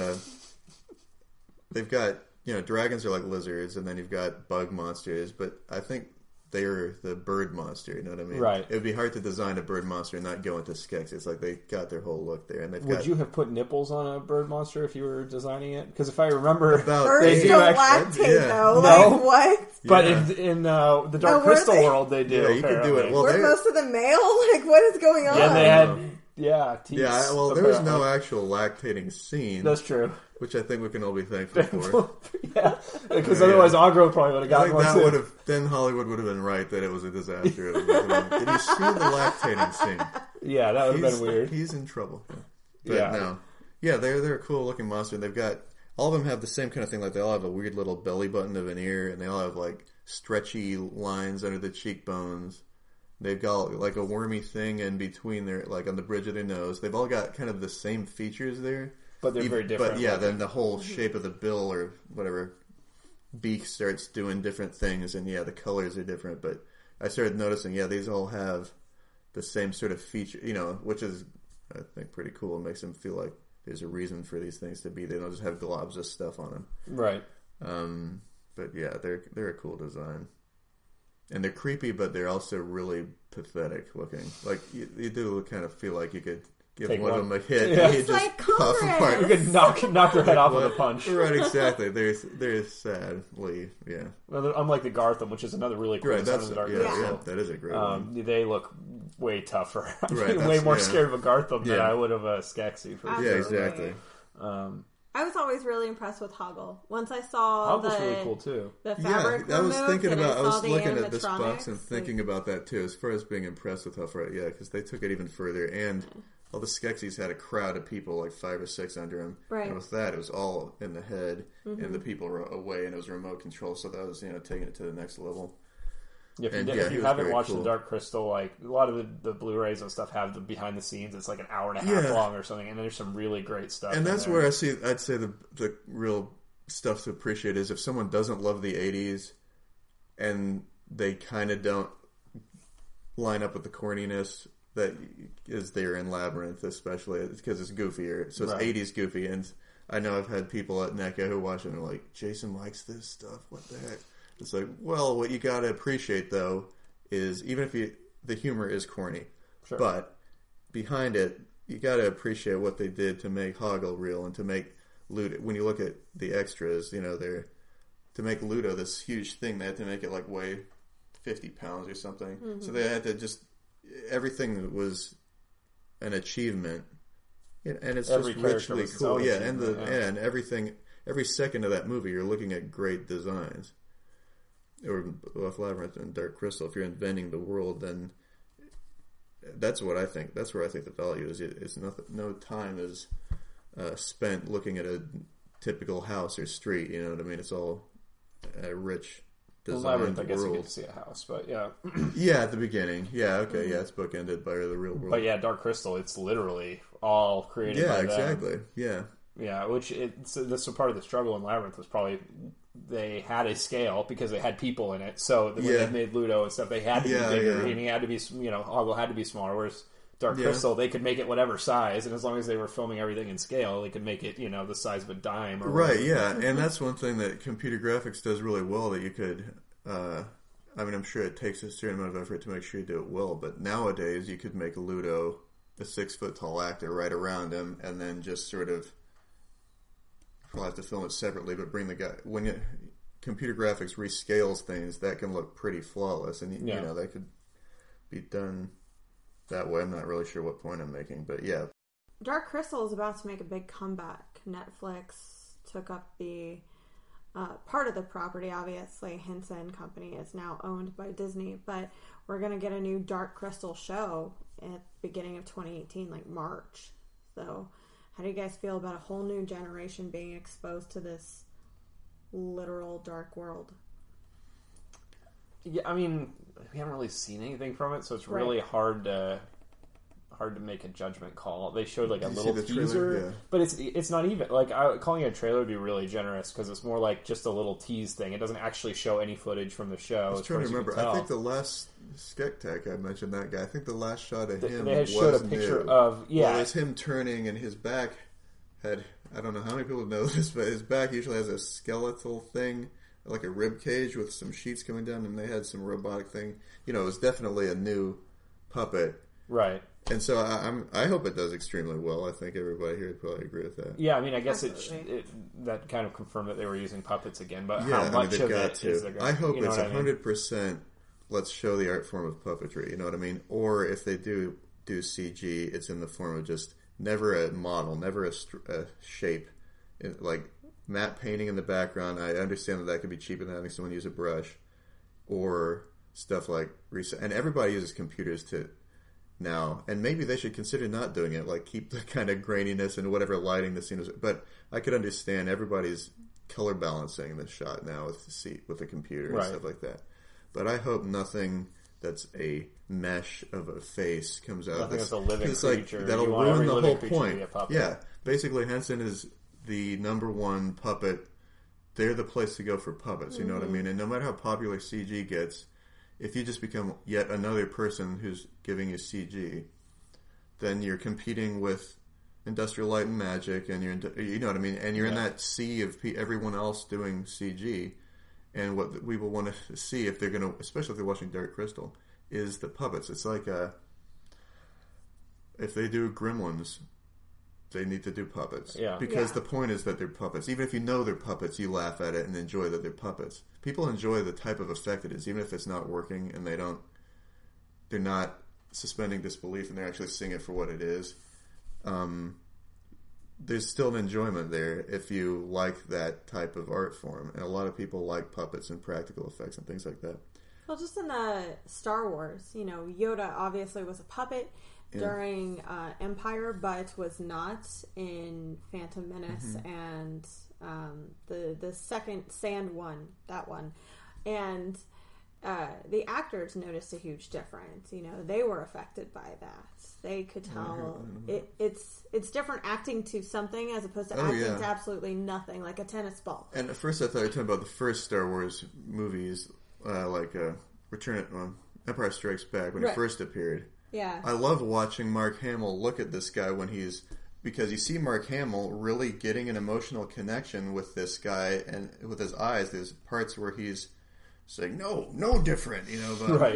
S4: they've got dragons are like lizards, and then you've got bug monsters. But I think they're the bird monster, you know what I mean?
S3: Right.
S4: It would be hard to design a bird monster and not go into Skeksis. It's like they got their whole look there. And
S3: would you have put nipples on a bird monster if you were designing it? Because if I remember...
S2: Birds don't lactate, though.
S3: No.
S2: Like, what?
S3: But in the Dark Crystal world, they do.
S4: Yeah, you could do it. Well,
S2: were most of them male? Like, what is going on?
S3: Yeah, they had... teeth.
S4: Yeah, well, there was no actual lactating scene.
S3: That's true.
S4: Which I think we can all be thankful for.
S3: Yeah, because otherwise Agro probably would have gotten one too.
S4: Then Hollywood would have been right that it was a disaster. Did you see the lactating scene?
S3: Yeah, that would have been weird.
S4: He's in trouble. But no. Yeah, they're a cool looking monster. And they've got, all of them have the same kind of thing. Like they all have a weird little belly button of an ear, and they all have like stretchy lines under the cheekbones. They've got like a wormy thing in between their, like on the bridge of their nose. They've all got kind of the same features there.
S3: But they're very different.
S4: But then the whole shape of the bill or whatever beak starts doing different things, and the colors are different. But I started noticing, these all have the same sort of feature, which is, I think, pretty cool. It makes them feel like there's a reason for these things to be. They don't just have globs of stuff on them.
S3: Right.
S4: But yeah, they're a cool design. And they're creepy, but they're also really pathetic looking. Like, you do kind of feel like you could give one of them a hit.
S3: Yeah.
S4: And
S2: it's
S4: just
S2: like
S4: puff apart.
S3: You could knock their head off with a punch.
S4: Right, exactly. They're sadly, yeah.
S3: Well, unlike the Gartham, which is another really cool design of the Dark Crystal.
S4: Yeah, that is a great one.
S3: They look way tougher.
S4: Right,
S3: way more scared of a Gartham than I would of a Skeksis. For
S4: Yeah, exactly.
S2: I was always really impressed with Hoggle. Once I saw
S3: Hoggle's really cool too.
S2: The fabric
S4: I was thinking about. I was looking at
S2: the
S4: this box and thinking about that too, as far as being impressed with how far. Yeah, because they took it even further, and all the Skeksis had a crowd of people, like 5 or 6 under them.
S2: Right.
S4: And with that, it was all in the head, and the people were away, and it was remote control. So that was taking it to the next level.
S3: Yeah, if you haven't watched the Dark Crystal, like a lot of the Blu-rays and stuff have the behind the scenes. It's like an hour and a half long or something, and there's some really great stuff.
S4: And that's where I'd say the real stuff to appreciate is if someone doesn't love the 80s and they kind of don't line up with the corniness that is there in Labyrinth, especially because it's goofier. So it's 80s goofy, and I know I've had people at NECA who watch it and are like, Jason likes this stuff. What the heck? It's like, well, what you got to appreciate, though, is even if the humor is corny, but behind it, you got to appreciate what they did to make Hoggle real and to make Ludo. When you look at the extras, they're to make Ludo this huge thing. They had to make it like weigh 50 pounds or something. Mm-hmm. So they had to everything was an achievement, and it's just richly cool. Yeah, and everything, every second of that movie, you're looking at great designs. Or with Labyrinth and Dark Crystal, if you're inventing the world, then that's what I think. That's where I think the value is. It's nothing. No time is spent looking at a typical house or street. You know what I mean? It's all a rich designed
S3: Labyrinth, I
S4: world.
S3: guess you get to see a house, but yeah.
S4: Yeah, at the beginning. Yeah, okay. Yeah, it's bookended by the real world.
S3: But yeah, Dark Crystal, it's literally all created by them.
S4: Yeah, exactly. Yeah.
S3: Yeah, which that's a part of the struggle in Labyrinth was probably they had a scale because they had people in it. So when they made Ludo and stuff, they had to be bigger, and he had to be, Hoggle had to be smaller. Whereas Dark Crystal, they could make it whatever size, and as long as they were filming everything in scale, they could make it, the size of a dime. Or
S4: right, yeah, and that's one thing that computer graphics does really well. That you could, I'm sure it takes a certain amount of effort to make sure you do it well, but nowadays you could make Ludo a 6-foot tall actor right around him, and then just sort of. I'll have to film it separately, but bring the guy. When computer graphics rescales things, that can look pretty flawless, and that could be done that way. I'm not really sure what point I'm making, but yeah.
S2: Dark Crystal is about to make a big comeback. Netflix took up the part of the property. Obviously, Henson Company is now owned by Disney, but we're going to get a new Dark Crystal show at the beginning of 2018, like March. So. How do you guys feel about a whole new generation being exposed to this literal dark world?
S3: Yeah, we haven't really seen anything from it, so it's really hard to make a judgment call. They showed like a little teaser, but it's not even calling it a trailer would be really generous because it's more like just a little tease thing. It doesn't actually show any footage from the show. I was trying to remember.
S4: I think the last Skek Tech I mentioned that guy. I think the last shot of him
S3: they had showed a picture of
S4: it was him turning, and his back had. I don't know how many people know this, but his back usually has a skeletal thing, like a rib cage with some sheets coming down, and they had some robotic thing. It was definitely a new puppet,
S3: right?
S4: And so I hope it does extremely well. I think everybody here would probably agree with that.
S3: Yeah, I guess it that kind of confirmed that they were using puppets again. But how much of it is there?
S4: I hope it's 100%. Let's show the art form of puppetry. You know what I mean? Or if they do CG, it's in the form of just never a model, never a shape, like matte painting in the background. I understand that could be cheaper than having someone use a brush, or stuff like and everybody uses computers to. Now, and maybe they should consider not doing it, like keep the kind of graininess and whatever lighting the scene is. But I could understand everybody's color balancing the shot now with the computer and stuff like that. But I hope nothing that's a mesh of a face comes out.
S3: Nothing that's a living creature.
S4: That'll ruin the whole point. Yeah, basically Henson is the number one puppet they're the place to go for puppets. You know what I mean? And no matter how popular CG gets, if you just become yet another person who's giving you CG, then you're competing with Industrial Light and Magic, and you know what I mean? And you're in that sea of everyone else doing CG. And what we will want to see if they're going to, especially if they're watching Dark Crystal, is the puppets. It's like if they do Gremlins, they need to do puppets.
S3: Yeah.
S4: Because the point is that they're puppets. Even if you know they're puppets, you laugh at it and enjoy that they're puppets. People enjoy the type of effect it is, even if it's not working and they're not suspending disbelief and they're actually seeing it for what it is. There's still an enjoyment there if you like that type of art form. And a lot of people like puppets and practical effects and things like that.
S2: Well, just in Star Wars, Yoda obviously was a puppet during Empire, but was not in Phantom Menace and the second Sand one, that one. And the actors noticed a huge difference. They were affected by that. They could tell it's different acting to something as opposed to acting to absolutely nothing, like a tennis ball.
S4: And at first I thought you were talking about the first Star Wars movies, like Empire Strikes Back, when he first appeared.
S2: Yeah.
S4: I love watching Mark Hamill look at this guy because you see Mark Hamill really getting an emotional connection with this guy, and with his eyes, there's parts where he's saying, no different, but
S3: right.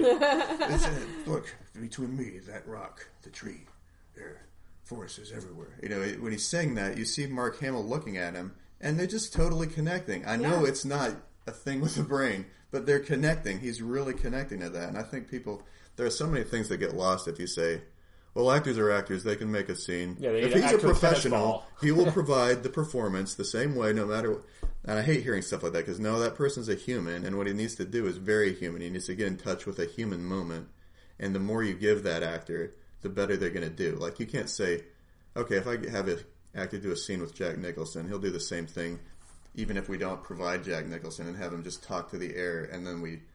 S4: Look, between me, that rock, the tree, there, forest is everywhere. When he's saying that, you see Mark Hamill looking at him, and they're just totally connecting. I know it's not a thing with the brain, but they're connecting. He's really connecting to that. And I think there are so many things that get lost if you say, well, actors are actors. They can make a scene.
S3: Yeah,
S4: if he's a professional, he will provide the performance the same way, no matter what. And I hate hearing stuff like that because, no, that person's a human, and what he needs to do is very human. He needs to get in touch with a human moment. And the more you give that actor, the better they're going to do. Like, you can't say, okay, if I have an actor do a scene with Jack Nicholson, he'll do the same thing, even if we don't provide Jack Nicholson and have him just talk to the air, and then we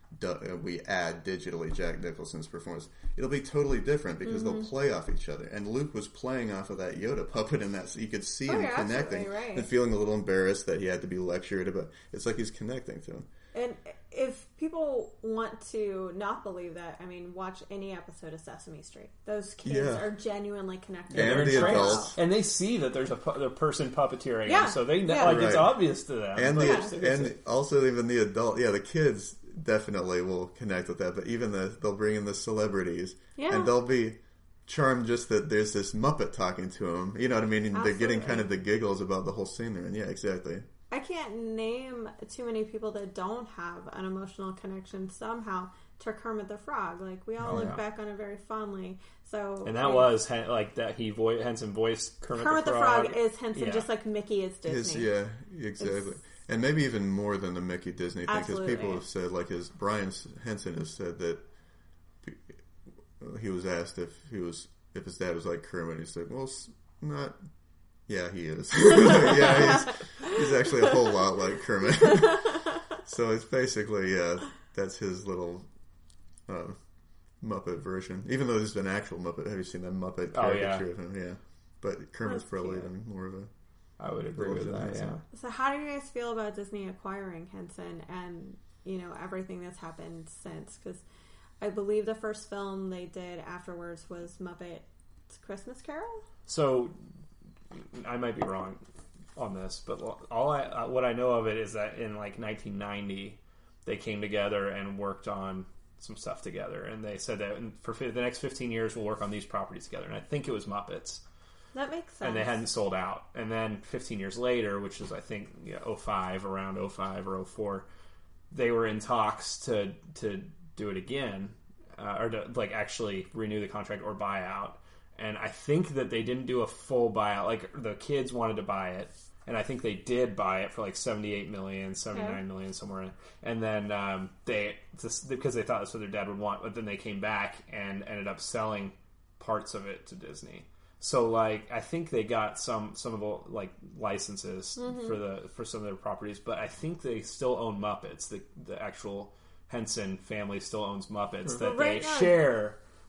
S4: add digitally Jack Nicholson's performance. It'll be totally different because they'll play off each other. And Luke was playing off of that Yoda puppet in that, so you could see him connecting and feeling a little embarrassed that he had to be lectured about. It's like he's connecting to him.
S2: And if people want to not believe that, watch any episode of Sesame Street. Those kids are genuinely connected.
S4: And the adults.
S3: And they see that there's a person puppeteering them, so they know, it's obvious to them.
S4: And also even the adult, the kids definitely will connect with that, but even they'll bring in the celebrities, and they'll be charmed just that there's this Muppet talking to them. You know what I mean? And they're getting kind of the giggles about the whole scene there. And yeah, exactly.
S2: I can't name too many people that don't have an emotional connection somehow to Kermit the Frog. Like, we all look back on it very fondly. So,
S3: and that was like that. Henson voiced Kermit the Frog.
S2: Kermit the Frog is Henson, just like Mickey is Disney.
S4: Exactly. And maybe even more than the Mickey Disney thing, because people have said, like Brian Henson has said that he was asked if his dad was like Kermit. He said, "Well, not." Yeah, he is. He's actually a whole lot like Kermit. So it's basically that's his little Muppet version. Even though there's an actual Muppet. Have you seen that Muppet caricature of him? Yeah, but Kermit's probably even more of a.
S3: I would agree with that, yeah.
S2: So how do you guys feel about Disney acquiring Henson and, everything that's happened since? Because I believe the first film they did afterwards was Muppet's Christmas Carol?
S3: So, I might be wrong on this, but what I know of it is that in, 1990, they came together and worked on some stuff together. And they said that for the next 15 years, we'll work on these properties together. And I think it was Muppets.
S2: That makes sense.
S3: And they hadn't sold out. And then 15 years later, which is, I think, around 05 or 04, they were in talks to do it again, or to, actually renew the contract or buy out. And I think that they didn't do a full buyout. Like, the kids wanted to buy it, and I think they did buy it for, $78 million, $79 million, somewhere in. And then because they thought that's what their dad would want, but then they came back and ended up selling parts of it to Disney. So, I think they got some of the licenses for some of their properties, but I think they still own Muppets. The actual Henson family still owns Muppets that they share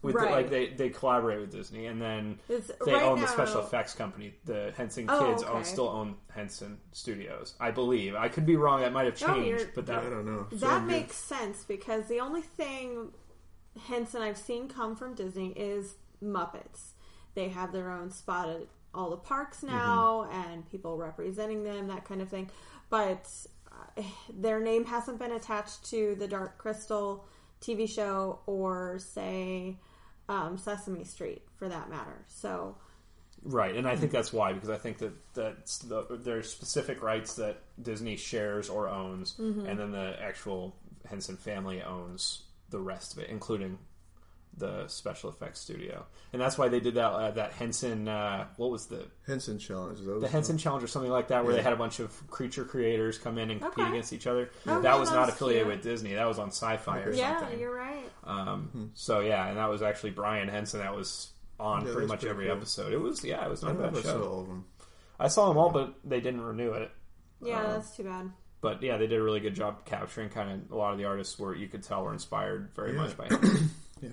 S3: With
S2: Right.
S3: they collaborate with Disney, and then they
S2: right
S3: own the
S2: now-
S3: special effects company. The Henson
S2: Oh,
S3: kids
S2: okay.
S3: still own Henson Studios, I believe. I could be wrong. That might have changed, but
S4: I don't know.
S2: That makes sense because the only thing Henson I've seen come from Disney is Muppets. They have their own spot at all the parks now and people representing them, that kind of thing. But their name hasn't been attached to the Dark Crystal TV show or, say, Sesame Street, for that matter. So,
S3: right, and I think that's why, because I think that there's specific rights that Disney shares or owns, and then the actual Henson family owns the rest of it, including the special effects studio, and that's why they did that Henson. What was the
S4: Henson Challenge?
S3: The Henson Challenge or something like that, where they had a bunch of creature creators come in and compete against each other. That was not affiliated with Disney. That was on Sci-Fi or something.
S2: yeah, you're right.
S3: So yeah, and that was actually Brian Henson. That was on pretty much every episode. It was not a bad show.
S4: Saw all of them.
S3: I saw them all, but they didn't renew it.
S2: Yeah, that's too bad.
S3: But yeah, they did a really good job capturing kind of a lot of the artists were, you could tell, were inspired very much by him.
S4: Yeah.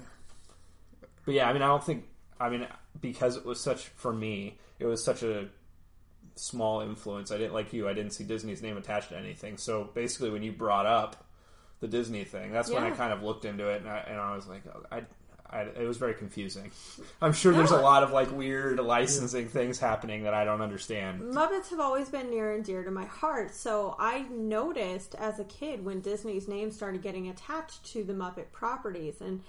S3: But yeah, I mean, because it was for me, it was such a small influence. I didn't see Disney's name attached to anything. So basically, when you brought up the Disney thing, that's when I kind of looked into it, and I was like, it was very confusing. I'm sure there's a lot of like weird licensing things happening that I don't understand.
S2: Muppets have always been near and dear to my heart, so I noticed as a kid when Disney's name started getting attached to the Muppet properties, and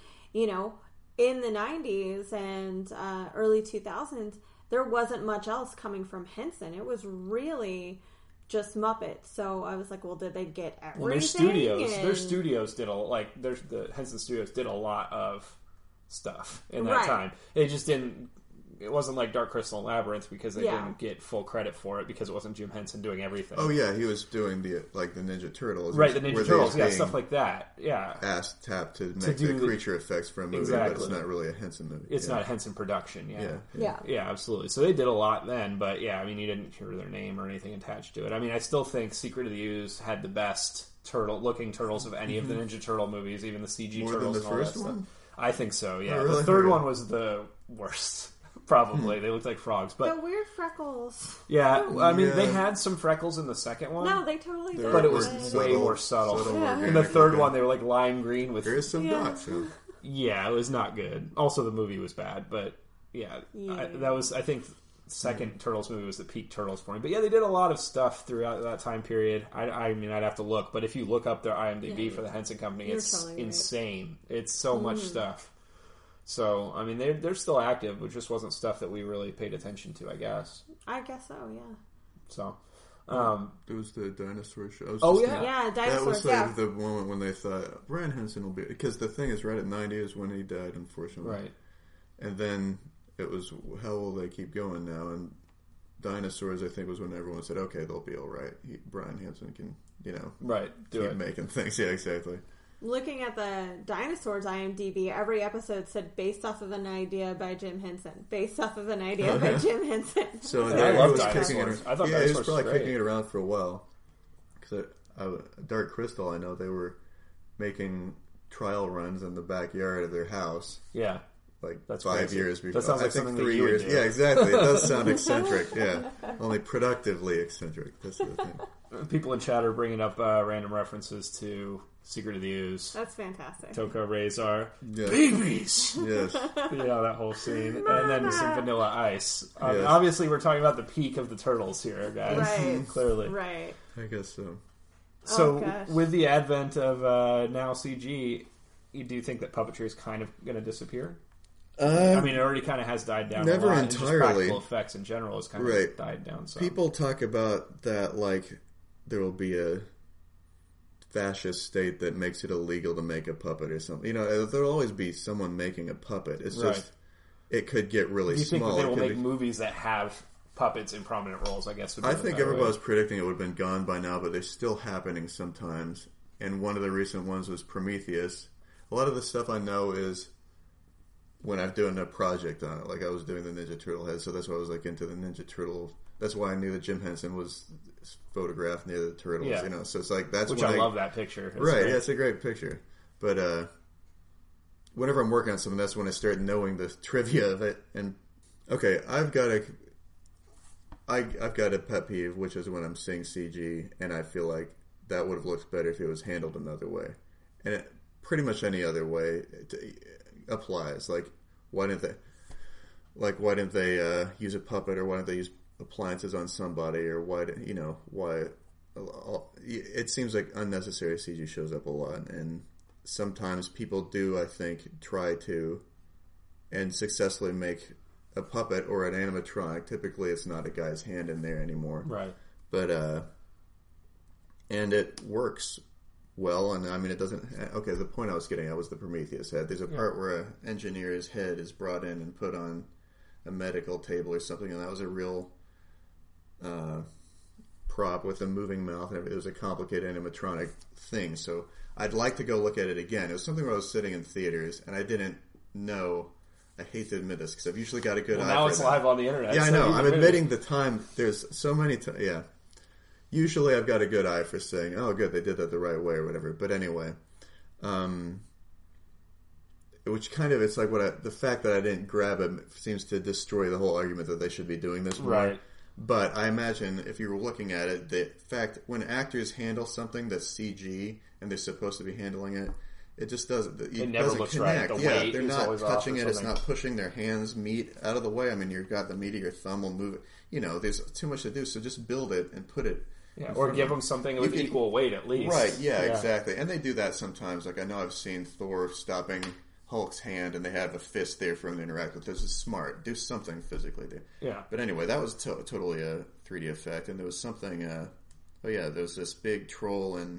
S2: in the 90s and early 2000s, there wasn't much else coming from Henson. It was really just Muppets. So I was like, well, did they get everything?
S3: Well, their studios did the Henson Studios did a lot of stuff in that time. It just didn't. It wasn't like Dark Crystal and Labyrinth because they didn't get full credit for it because it wasn't Jim Henson doing everything.
S4: Oh yeah, he was doing the Ninja Turtles,
S3: right? The Ninja Turtles, stuff like that. Yeah,
S4: tapped to make the creature effects for a movie, but it's not really a Henson movie.
S3: It's not a Henson production. Yeah, absolutely. So they did a lot then, but yeah, I mean, you didn't hear their name or anything attached to it. I mean, I still think Secret of the Ooze had the best looking turtles of any of the Ninja Turtle movies, even the CG
S4: More
S3: turtles
S4: than the
S3: and all
S4: first
S3: that
S4: one?
S3: stuff. I think so. Yeah,
S4: really?
S3: The third one was the worst. Probably. They looked like frogs. But
S2: the weird freckles.
S3: Yeah, I mean, they had some freckles in the second one.
S2: No, they totally did.
S3: But it was way more subtle. In the third one, they were like lime green with...
S4: There is some dots.
S3: Yeah, it was not good. Also, the movie was bad, but I think second Turtles movie was the peak Turtles for me. But yeah, they did a lot of stuff throughout that time period. I mean, I'd have to look, but if you look up their IMDb for the Henson Company, it's insane. It's so much stuff. So, I mean, they're still active, but just wasn't stuff that we really paid attention to, I guess.
S2: I guess so, yeah.
S3: So,
S4: it was the dinosaur show.
S2: Dinosaurs.
S4: That was like the moment when they thought Brian Henson will be, because the thing is, right at 90 is when he died, unfortunately.
S3: Right.
S4: And then it was, how will they keep going now? And Dinosaurs, I think, was when everyone said, okay, they'll be all right. Brian Henson can, keep making things. Yeah, exactly.
S2: Looking at the Dinosaurs IMDb, every episode said based off of an idea by Jim Henson. Based off of an idea by Jim Henson.
S4: So
S3: I love
S4: Dinosaurs.
S3: I thought
S4: he
S3: Dinosaurs
S4: was probably
S3: was great.
S4: kicking it around for a while. Because Dark Crystal, I know they were making trial runs in the backyard of their house.
S3: Yeah.
S4: That's 5
S3: crazy.
S4: years before.
S3: That sounds like
S4: I think
S3: something
S4: 3
S3: that you would
S4: years.
S3: do.
S4: Yeah, exactly. It does sound eccentric. Yeah, only productively eccentric. That's the thing.
S3: People in chat are bringing up random references to Secret of the Ooze.
S2: That's fantastic.
S3: Toko Razor.
S4: Yes.
S3: Babies!
S4: Yes.
S3: That whole scene. And then some Vanilla Ice. Obviously, we're talking about the peak of the Turtles here, guys.
S2: Right.
S3: Clearly.
S2: Right.
S4: I guess so.
S3: So, with the advent of now CG, do you think that puppetry is kind of going to disappear? I mean, it already kind of has died down.
S4: Never
S3: a lot,
S4: entirely.
S3: And just practical effects in general has kind of died down. So.
S4: People talk about that like there will be a fascist state that makes it illegal to make a puppet or something. There'll always be someone making a puppet. It's just it could get really
S3: small. Do you think that they will make movies that have puppets in prominent roles? I guess.
S4: I think everybody's predicting it would have been gone by now, but they're still happening sometimes. And one of the recent ones was Prometheus. A lot of the stuff I know is when I'm doing a project on it. Like I was doing the Ninja Turtle head, so that's why I was like into the Ninja Turtle. That's why I knew that Jim Henson was photographed near the turtles. So it's like that's
S3: which I love that picture.
S4: Right? Yeah, it's a great picture. But whenever I'm working on something, that's when I start knowing the trivia of it. And okay, I've got a pet peeve, which is when I'm seeing CG, and I feel like that would have looked better if it was handled another way. And pretty much any other way applies. Like, why didn't they use a puppet, or why didn't they use appliances on somebody, or why? It seems like unnecessary CG shows up a lot, and sometimes people do, I think, try to and successfully make a puppet or an animatronic. Typically, it's not a guy's hand in there anymore,
S3: right?
S4: But and it works well, and I mean, it doesn't. Okay, the point I was getting at was the Prometheus head. There's a part where an engineer's head is brought in and put on a medical table or something, and that was a real prop with a moving mouth, and it was a complicated animatronic thing. So I'd like to go look at it again. It was something where I was sitting in theaters, and I didn't know. I hate to admit this because I've usually got a good eye.
S3: Now it's live on the internet.
S4: Yeah,
S3: so
S4: I know. I'm admitting the time. There's so many times. Yeah. Usually I've got a good eye for saying, oh, good, they did that the right way or whatever. But anyway, which kind of, it's like the fact that I didn't grab it seems to destroy the whole argument that they should be doing this more.
S3: Right.
S4: But I imagine if you were looking at it, the fact when actors handle something that's CG and they're supposed to be handling it, it just doesn't. It
S3: never
S4: doesn't
S3: looks
S4: connect.
S3: right. The
S4: Yeah,
S3: weight
S4: they're
S3: is
S4: not
S3: always
S4: touching
S3: off or
S4: it. It's
S3: something.
S4: not pushing their hands meat out of the way. I mean, you've got the meat of your thumb will move it. You know, there's too much to do. So just build it and put it.
S3: Yeah, or give them something with equal weight at least.
S4: Right? Yeah, exactly. And they do that sometimes. Like I know I've seen Thor stopping Hulk's hand, and they have a fist there for him to interact with. This is smart. Do something physically there.
S3: Yeah.
S4: But anyway, that was totally a 3D effect, and there was something. There was this big troll in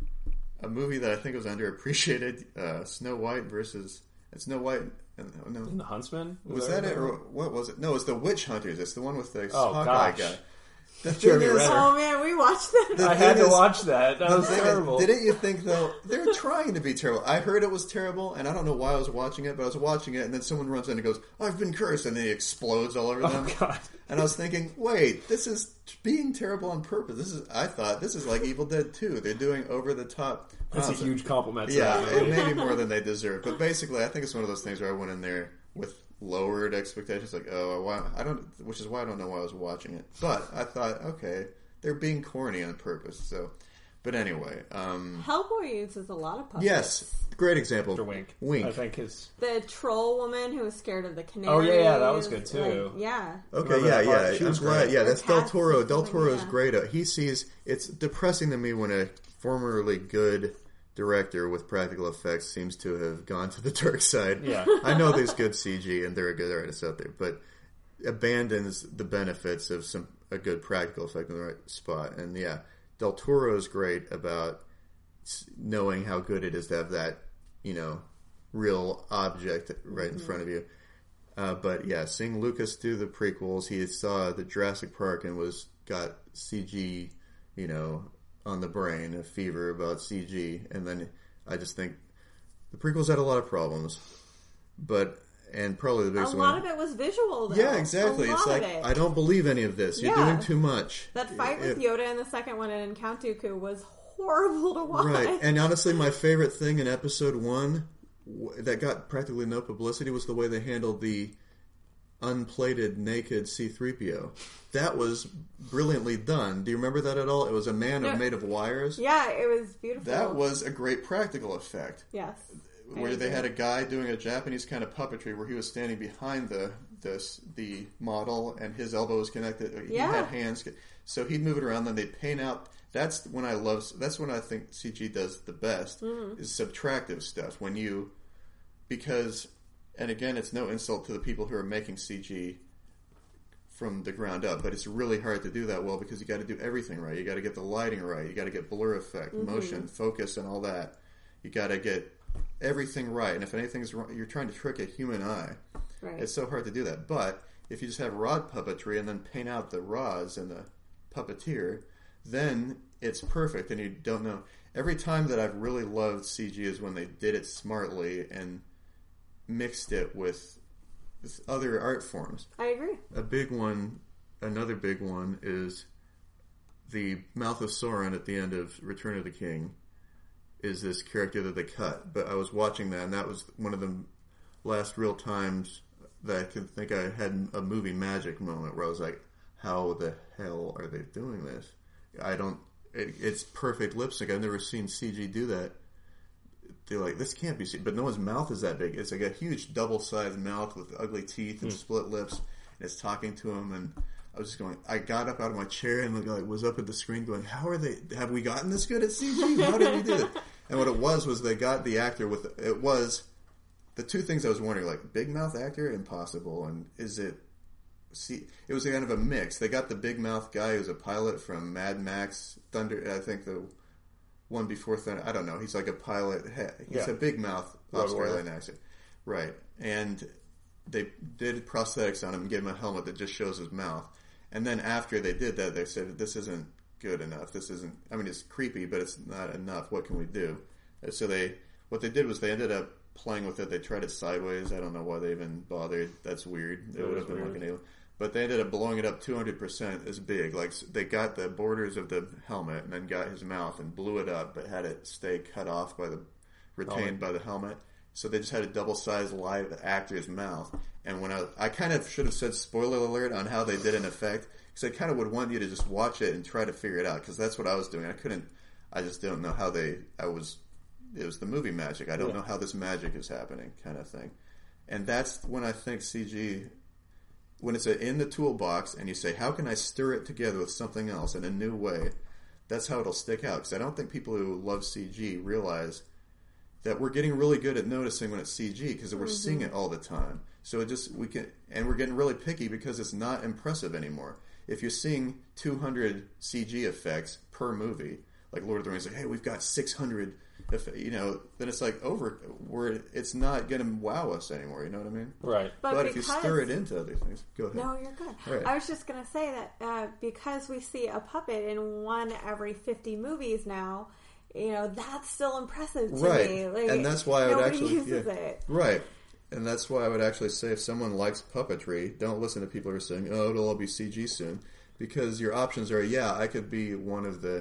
S4: a movie that I think was underappreciated. Snow White versus Snow White. No,
S3: The Huntsman?
S4: Was that it, or what was it? No, it's the Witch Hunters. It's the one with the
S3: Oh,
S4: Hawkeye
S3: gosh.
S4: guy. The
S3: Jeremy
S4: thing is,
S3: Renner.
S2: Oh man, we watched that.
S3: I had to watch that. That was terrible.
S4: Didn't you think, though, they were trying to be terrible? I heard it was terrible, and I don't know why I was watching it, but I was watching it, and then someone runs in and goes, I've been cursed, and then he explodes all over them.
S3: Oh, God.
S4: And I was thinking, wait, this is being terrible on purpose. I thought this is like Evil Dead 2. They're doing over-the-top
S3: That's a
S4: nonsense.
S3: huge compliment to
S4: Yeah,
S3: that
S4: and
S3: movie.
S4: maybe more than they deserve. But basically, I think it's one of those things where I went in there with lowered expectations, like, which is why I don't know why I was watching it. But I thought, okay, they're being corny on purpose. So, but anyway,
S2: Hellboy uses a lot of puppets.
S4: yes, great example.
S3: Mr. Wink.
S4: Wink.
S3: I think his...
S2: The troll woman who was scared of the canary.
S3: Oh, yeah, that was good, too.
S2: Yeah.
S4: Okay,
S3: Remember
S4: yeah,
S3: that part?
S4: yeah.
S3: She
S4: I'm
S3: was
S4: glad.
S3: great.
S4: Yeah, that's Del
S2: Cats
S4: Toro.
S2: and
S4: Del
S2: something,
S4: Toro is
S2: yeah.
S4: great. He sees. It's depressing to me when a formerly good director with practical effects seems to have gone to the dark side.
S3: Yeah.
S4: I know there's good CG and there are good artists out there, but abandons the benefits of a good practical effect in the right spot. And yeah, Del Toro is great about knowing how good it is to have that, real object right in front of you. But yeah, seeing Lucas do the prequels, he saw the Jurassic Park and got CG, on the brain, a fever about CG, and then I just think the prequels had a lot of problems, and probably the biggest
S2: A
S4: one.
S2: lot of it was visual, though.
S4: Yeah, exactly.
S2: A lot
S4: It's like
S2: of it.
S4: I don't believe any of this. You're
S2: Yeah.
S4: doing too much.
S2: That fight with Yoda in the second one in Count Dooku was horrible to watch.
S4: Right, and honestly, my favorite thing in Episode 1 that got practically no publicity was the way they handled the unplated naked C-3PO. That was brilliantly done. Do you remember that at all? It was a man made of wires.
S2: Yeah, it was beautiful.
S4: That was a great practical effect.
S2: Yes.
S4: Where they had a guy doing a Japanese kind of puppetry where he was standing behind the model and his elbow was connected. He had hands. So he'd move it around, then they'd paint out. That's when I think CG does the best, is subtractive stuff. And again, it's no insult to the people who are making CG from the ground up, but it's really hard to do that well because you got to do everything right. You got to get the lighting right. You got to get blur effect, motion, focus, and all that. You got to get everything right. And if anything's wrong, you're trying to trick a human eye.
S2: Right.
S4: It's so hard to do that. But if you just have rod puppetry and then paint out the rods and the puppeteer, then it's perfect. And you don't know. Every time that I've really loved CG is when they did it smartly and mixed it with other art forms.
S2: I agree.
S4: Another big one is the mouth of Sauron at the end of Return of the King. is this character that they cut. But I was watching that, and that was one of the last real times that I could think I had a movie magic moment where I was like, how the hell are they doing this? It's perfect lip sync. I've never seen CG do that. They're like, this can't be CG. But no one's mouth is that big. It's like a huge double-sized mouth with ugly teeth and split lips. And it's talking to him, and I was just going, I got up out of my chair and was up at the screen going, have we gotten this good at CG? How did we do it? And what it was they got the actor the two things I was wondering, like, big mouth actor, impossible, and it was kind of a mix. They got the big mouth guy who's a pilot from Mad Max, Thunder, I think the one before Thunder, I don't know, he's like a pilot, he's a big mouth Australian accent. Right. And they did prosthetics on him and gave him a helmet that just shows his mouth. And then after they did that, they said, this isn't good enough. It's creepy, but it's not enough. What can we do? So what they did was they ended up playing with it. They tried it sideways. I don't know why they even bothered. That's weird. It would have been like an alien. But they ended up blowing it up 200% as big. Like, they got the borders of the helmet and then got his mouth and blew it up, but had it stay cut off retained by the helmet. So they just had a double-sized live actor's mouth. And when I kind of should have said spoiler alert on how they did an effect, because I kind of would want you to just watch it and try to figure it out, because that's what I was doing. I just didn't know how it was the movie magic. I don't know how this magic is happening, kind of thing. And that's when I think CG, when it's in the toolbox and you say, how can I stir it together with something else in a new way? That's how it'll stick out. Because I don't think people who love CG realize that we're getting really good at noticing when it's CG because we're seeing it all the time. So we're getting really picky because it's not impressive anymore. If you're seeing 200 CG effects per movie, like Lord of the Rings, like, hey, we've got 600, then it's like it's not going to wow us anymore. You know what I mean?
S3: Right.
S4: But if you stir it into other things, go ahead.
S2: No, you're good.
S4: Right.
S2: I was just going to say that because we see a puppet in one every 50 movies now, that's still impressive to me. Like,
S4: and that's why I would actually
S2: uses it.
S4: Right. And that's why I would actually say if someone likes puppetry, don't listen to people who are saying, oh, it'll all be CG soon. Because your options are, I could be one of the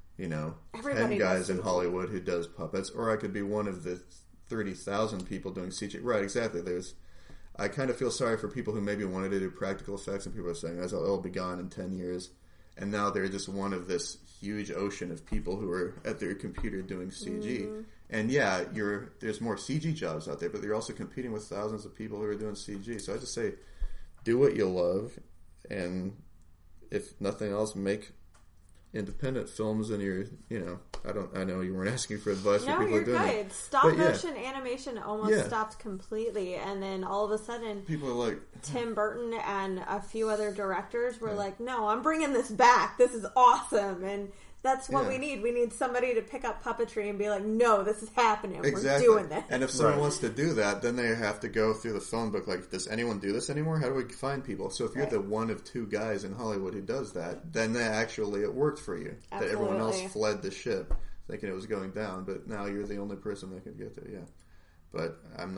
S4: 10 guys in Hollywood who does puppets, or I could be one of the 30,000 people doing CG. Right, exactly. I kind of feel sorry for people who maybe wanted to do practical effects, and people are saying, it'll be gone in 10 years. And now they're just one of this huge ocean of people who are at their computer doing CG. Mm-hmm. And there's more CG jobs out there, but you're also competing with thousands of people who are doing CG. So I just say, do what you love, and if nothing else, make independent films in your, I know you weren't asking for advice for people who are doing it. No, you're good.
S2: Stop motion animation almost stopped completely, and then all of a sudden,
S4: people are like,
S2: Tim Burton and a few other directors were like, no, I'm bringing this back. This is awesome. And that's what we need. We need somebody to pick up puppetry and be like, no, this is happening.
S4: Exactly.
S2: We're doing this.
S4: And if someone wants to do that, then they have to go through the phone book. Like, does anyone do this anymore? How do we find people? So if you're the one of two guys in Hollywood who does that, then it worked for you.
S2: Absolutely.
S4: That everyone else fled the ship thinking it was going down, but now you're the only person that can get there. Yeah. But I'm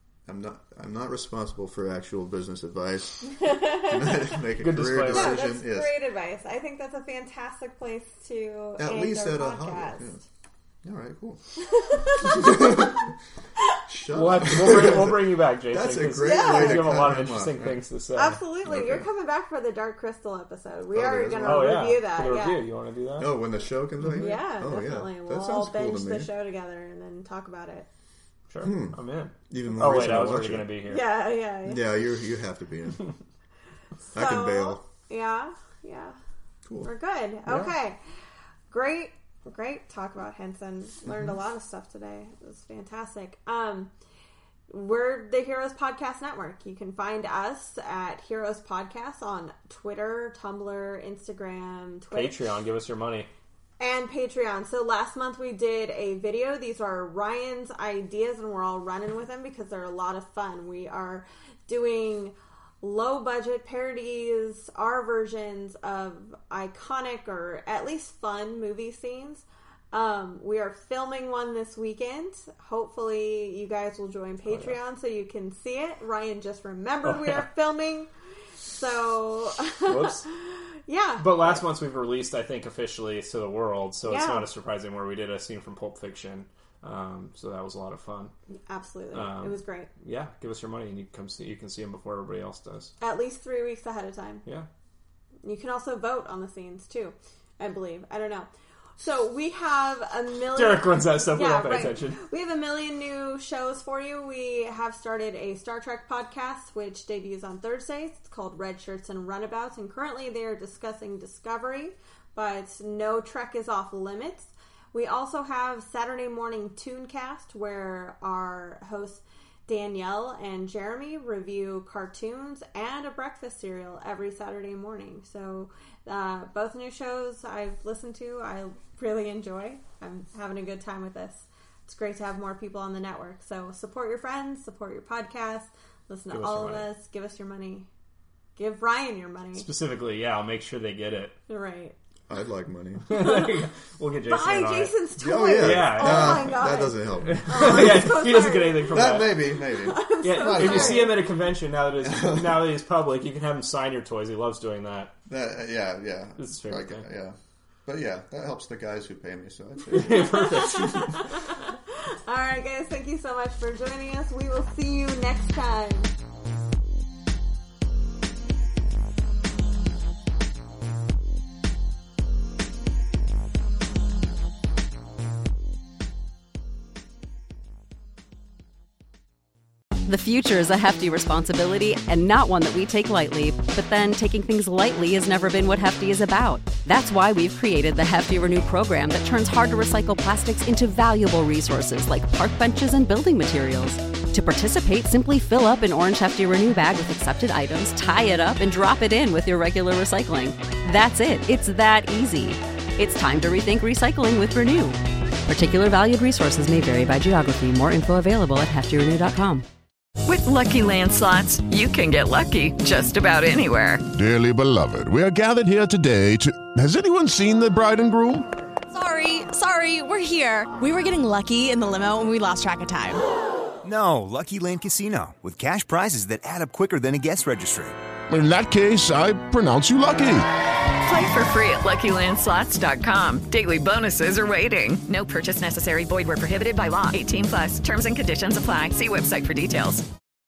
S4: not responsible for actual business advice. Make a
S3: good
S4: career decision.
S2: No, that's great advice. I think that's a fantastic place to
S4: at
S2: end
S4: least
S2: our
S4: at
S2: podcast.
S4: a hobby. Yeah. All right, cool.
S3: We'll bring you back, Jason.
S4: That's a great way to
S3: you have a lot of
S4: cut him
S3: interesting
S4: off,
S3: things to say.
S2: Absolutely.
S4: Okay.
S2: You're coming back for the Dark Crystal episode. We are going to
S3: yeah.
S2: review that.
S3: For the
S2: yeah.
S3: review. You want to do that?
S4: Oh, when the show comes out?
S2: Yeah,
S4: oh,
S2: definitely.
S4: Yeah.
S2: We'll
S4: That
S2: all
S4: sounds cool
S2: binge
S4: to me.
S2: the show together and then talk about it.
S3: Sure. I'm in.
S4: Even more
S3: wait, I was
S4: watch
S3: already
S4: it.
S3: going to be here.
S2: Yeah.
S4: Yeah, you have to be in. I can bail.
S2: Yeah.
S4: Cool.
S2: We're good.
S3: Yeah.
S2: Okay. Great talk about Henson. Learned a lot of stuff today. It was fantastic. We're the Heroes Podcast Network. You can find us at Heroes Podcast on Twitter, Tumblr, Instagram, Twitch.
S3: Patreon, give us your money.
S2: And Patreon. So last month we did a video. These are Ryan's ideas, and we're all running with them because they're a lot of fun. We are doing low-budget parodies, our versions of iconic or at least fun movie scenes. We are filming one this weekend. Hopefully you guys will join Patreon so you can see it. Ryan just remembered we are filming. So,
S3: Whoops.
S2: Yeah.
S3: But last month we've released, I think, officially to the world, so it's
S2: Yeah.
S3: not as surprising where we did a scene from Pulp Fiction. So that was a lot of fun.
S2: Absolutely. It was great.
S3: Yeah, give us your money and you can see them before everybody else does.
S2: At least 3 weeks ahead of time.
S3: Yeah.
S2: You can also vote on the scenes, too, I believe. I don't know. So we have a million...
S3: Derek runs that stuff. We don't pay
S2: right.
S3: attention.
S2: We have a million new shows for you. We have started a Star Trek podcast, which debuts on Thursdays. It's called Red Shirts and Runabouts, and currently they are discussing Discovery, but no Trek is off limits. We also have Saturday Morning Tooncast, where our hosts Danielle and Jeremy review cartoons and a breakfast cereal every Saturday morning. So both new shows I've listened to, I really enjoy. I'm having a good time with this. It's great to have more people on the network. So support your friends, support your podcast, listen to all of us, give us your money. Give Ryan your money.
S3: Specifically, yeah, I'll make sure they get it.
S2: Right.
S4: I'd like money.
S3: We'll get Jason
S2: Buy
S3: in on
S2: Jason's
S3: it.
S2: toys.
S4: Oh, yeah.
S3: Yeah.
S2: Oh, my God.
S4: That doesn't help.
S3: Yeah,
S2: so
S3: he doesn't
S2: sorry.
S3: get anything from that.
S4: Maybe.
S3: Yeah, if you see him at a convention now that he's public, you can have him sign your toys. He loves doing that.
S4: Yeah.
S3: This is fair.
S4: Yeah. But yeah, that helps the guys who pay me, so I'd say.
S3: Perfect.
S2: All right, guys, thank you so much for joining us. We will see you next time.
S1: The future is a hefty responsibility and not one that we take lightly. But then taking things lightly has never been what Hefty is about. That's why we've created the Hefty Renew program that turns hard-to-recycle plastics into valuable resources like park benches and building materials. To participate, simply fill up an orange Hefty Renew bag with accepted items, tie it up, and drop it in with your regular recycling. That's it. It's that easy. It's time to rethink recycling with Renew. Particular valued resources may vary by geography. More info available at heftyrenew.com.
S5: With Lucky Land Slots, you can get lucky just about anywhere.
S6: Dearly beloved, we are gathered here today to... Has anyone seen the bride and groom?
S7: Sorry, we're here. We were getting lucky in the limo and we lost track of time.
S8: No, Lucky Land Casino, with cash prizes that add up quicker than a guest registry.
S6: In that case, I pronounce you lucky.
S5: Play for free at LuckyLandSlots.com. Daily bonuses are waiting. No purchase necessary. Void where prohibited by law. 18+. Terms and conditions apply. See website for details.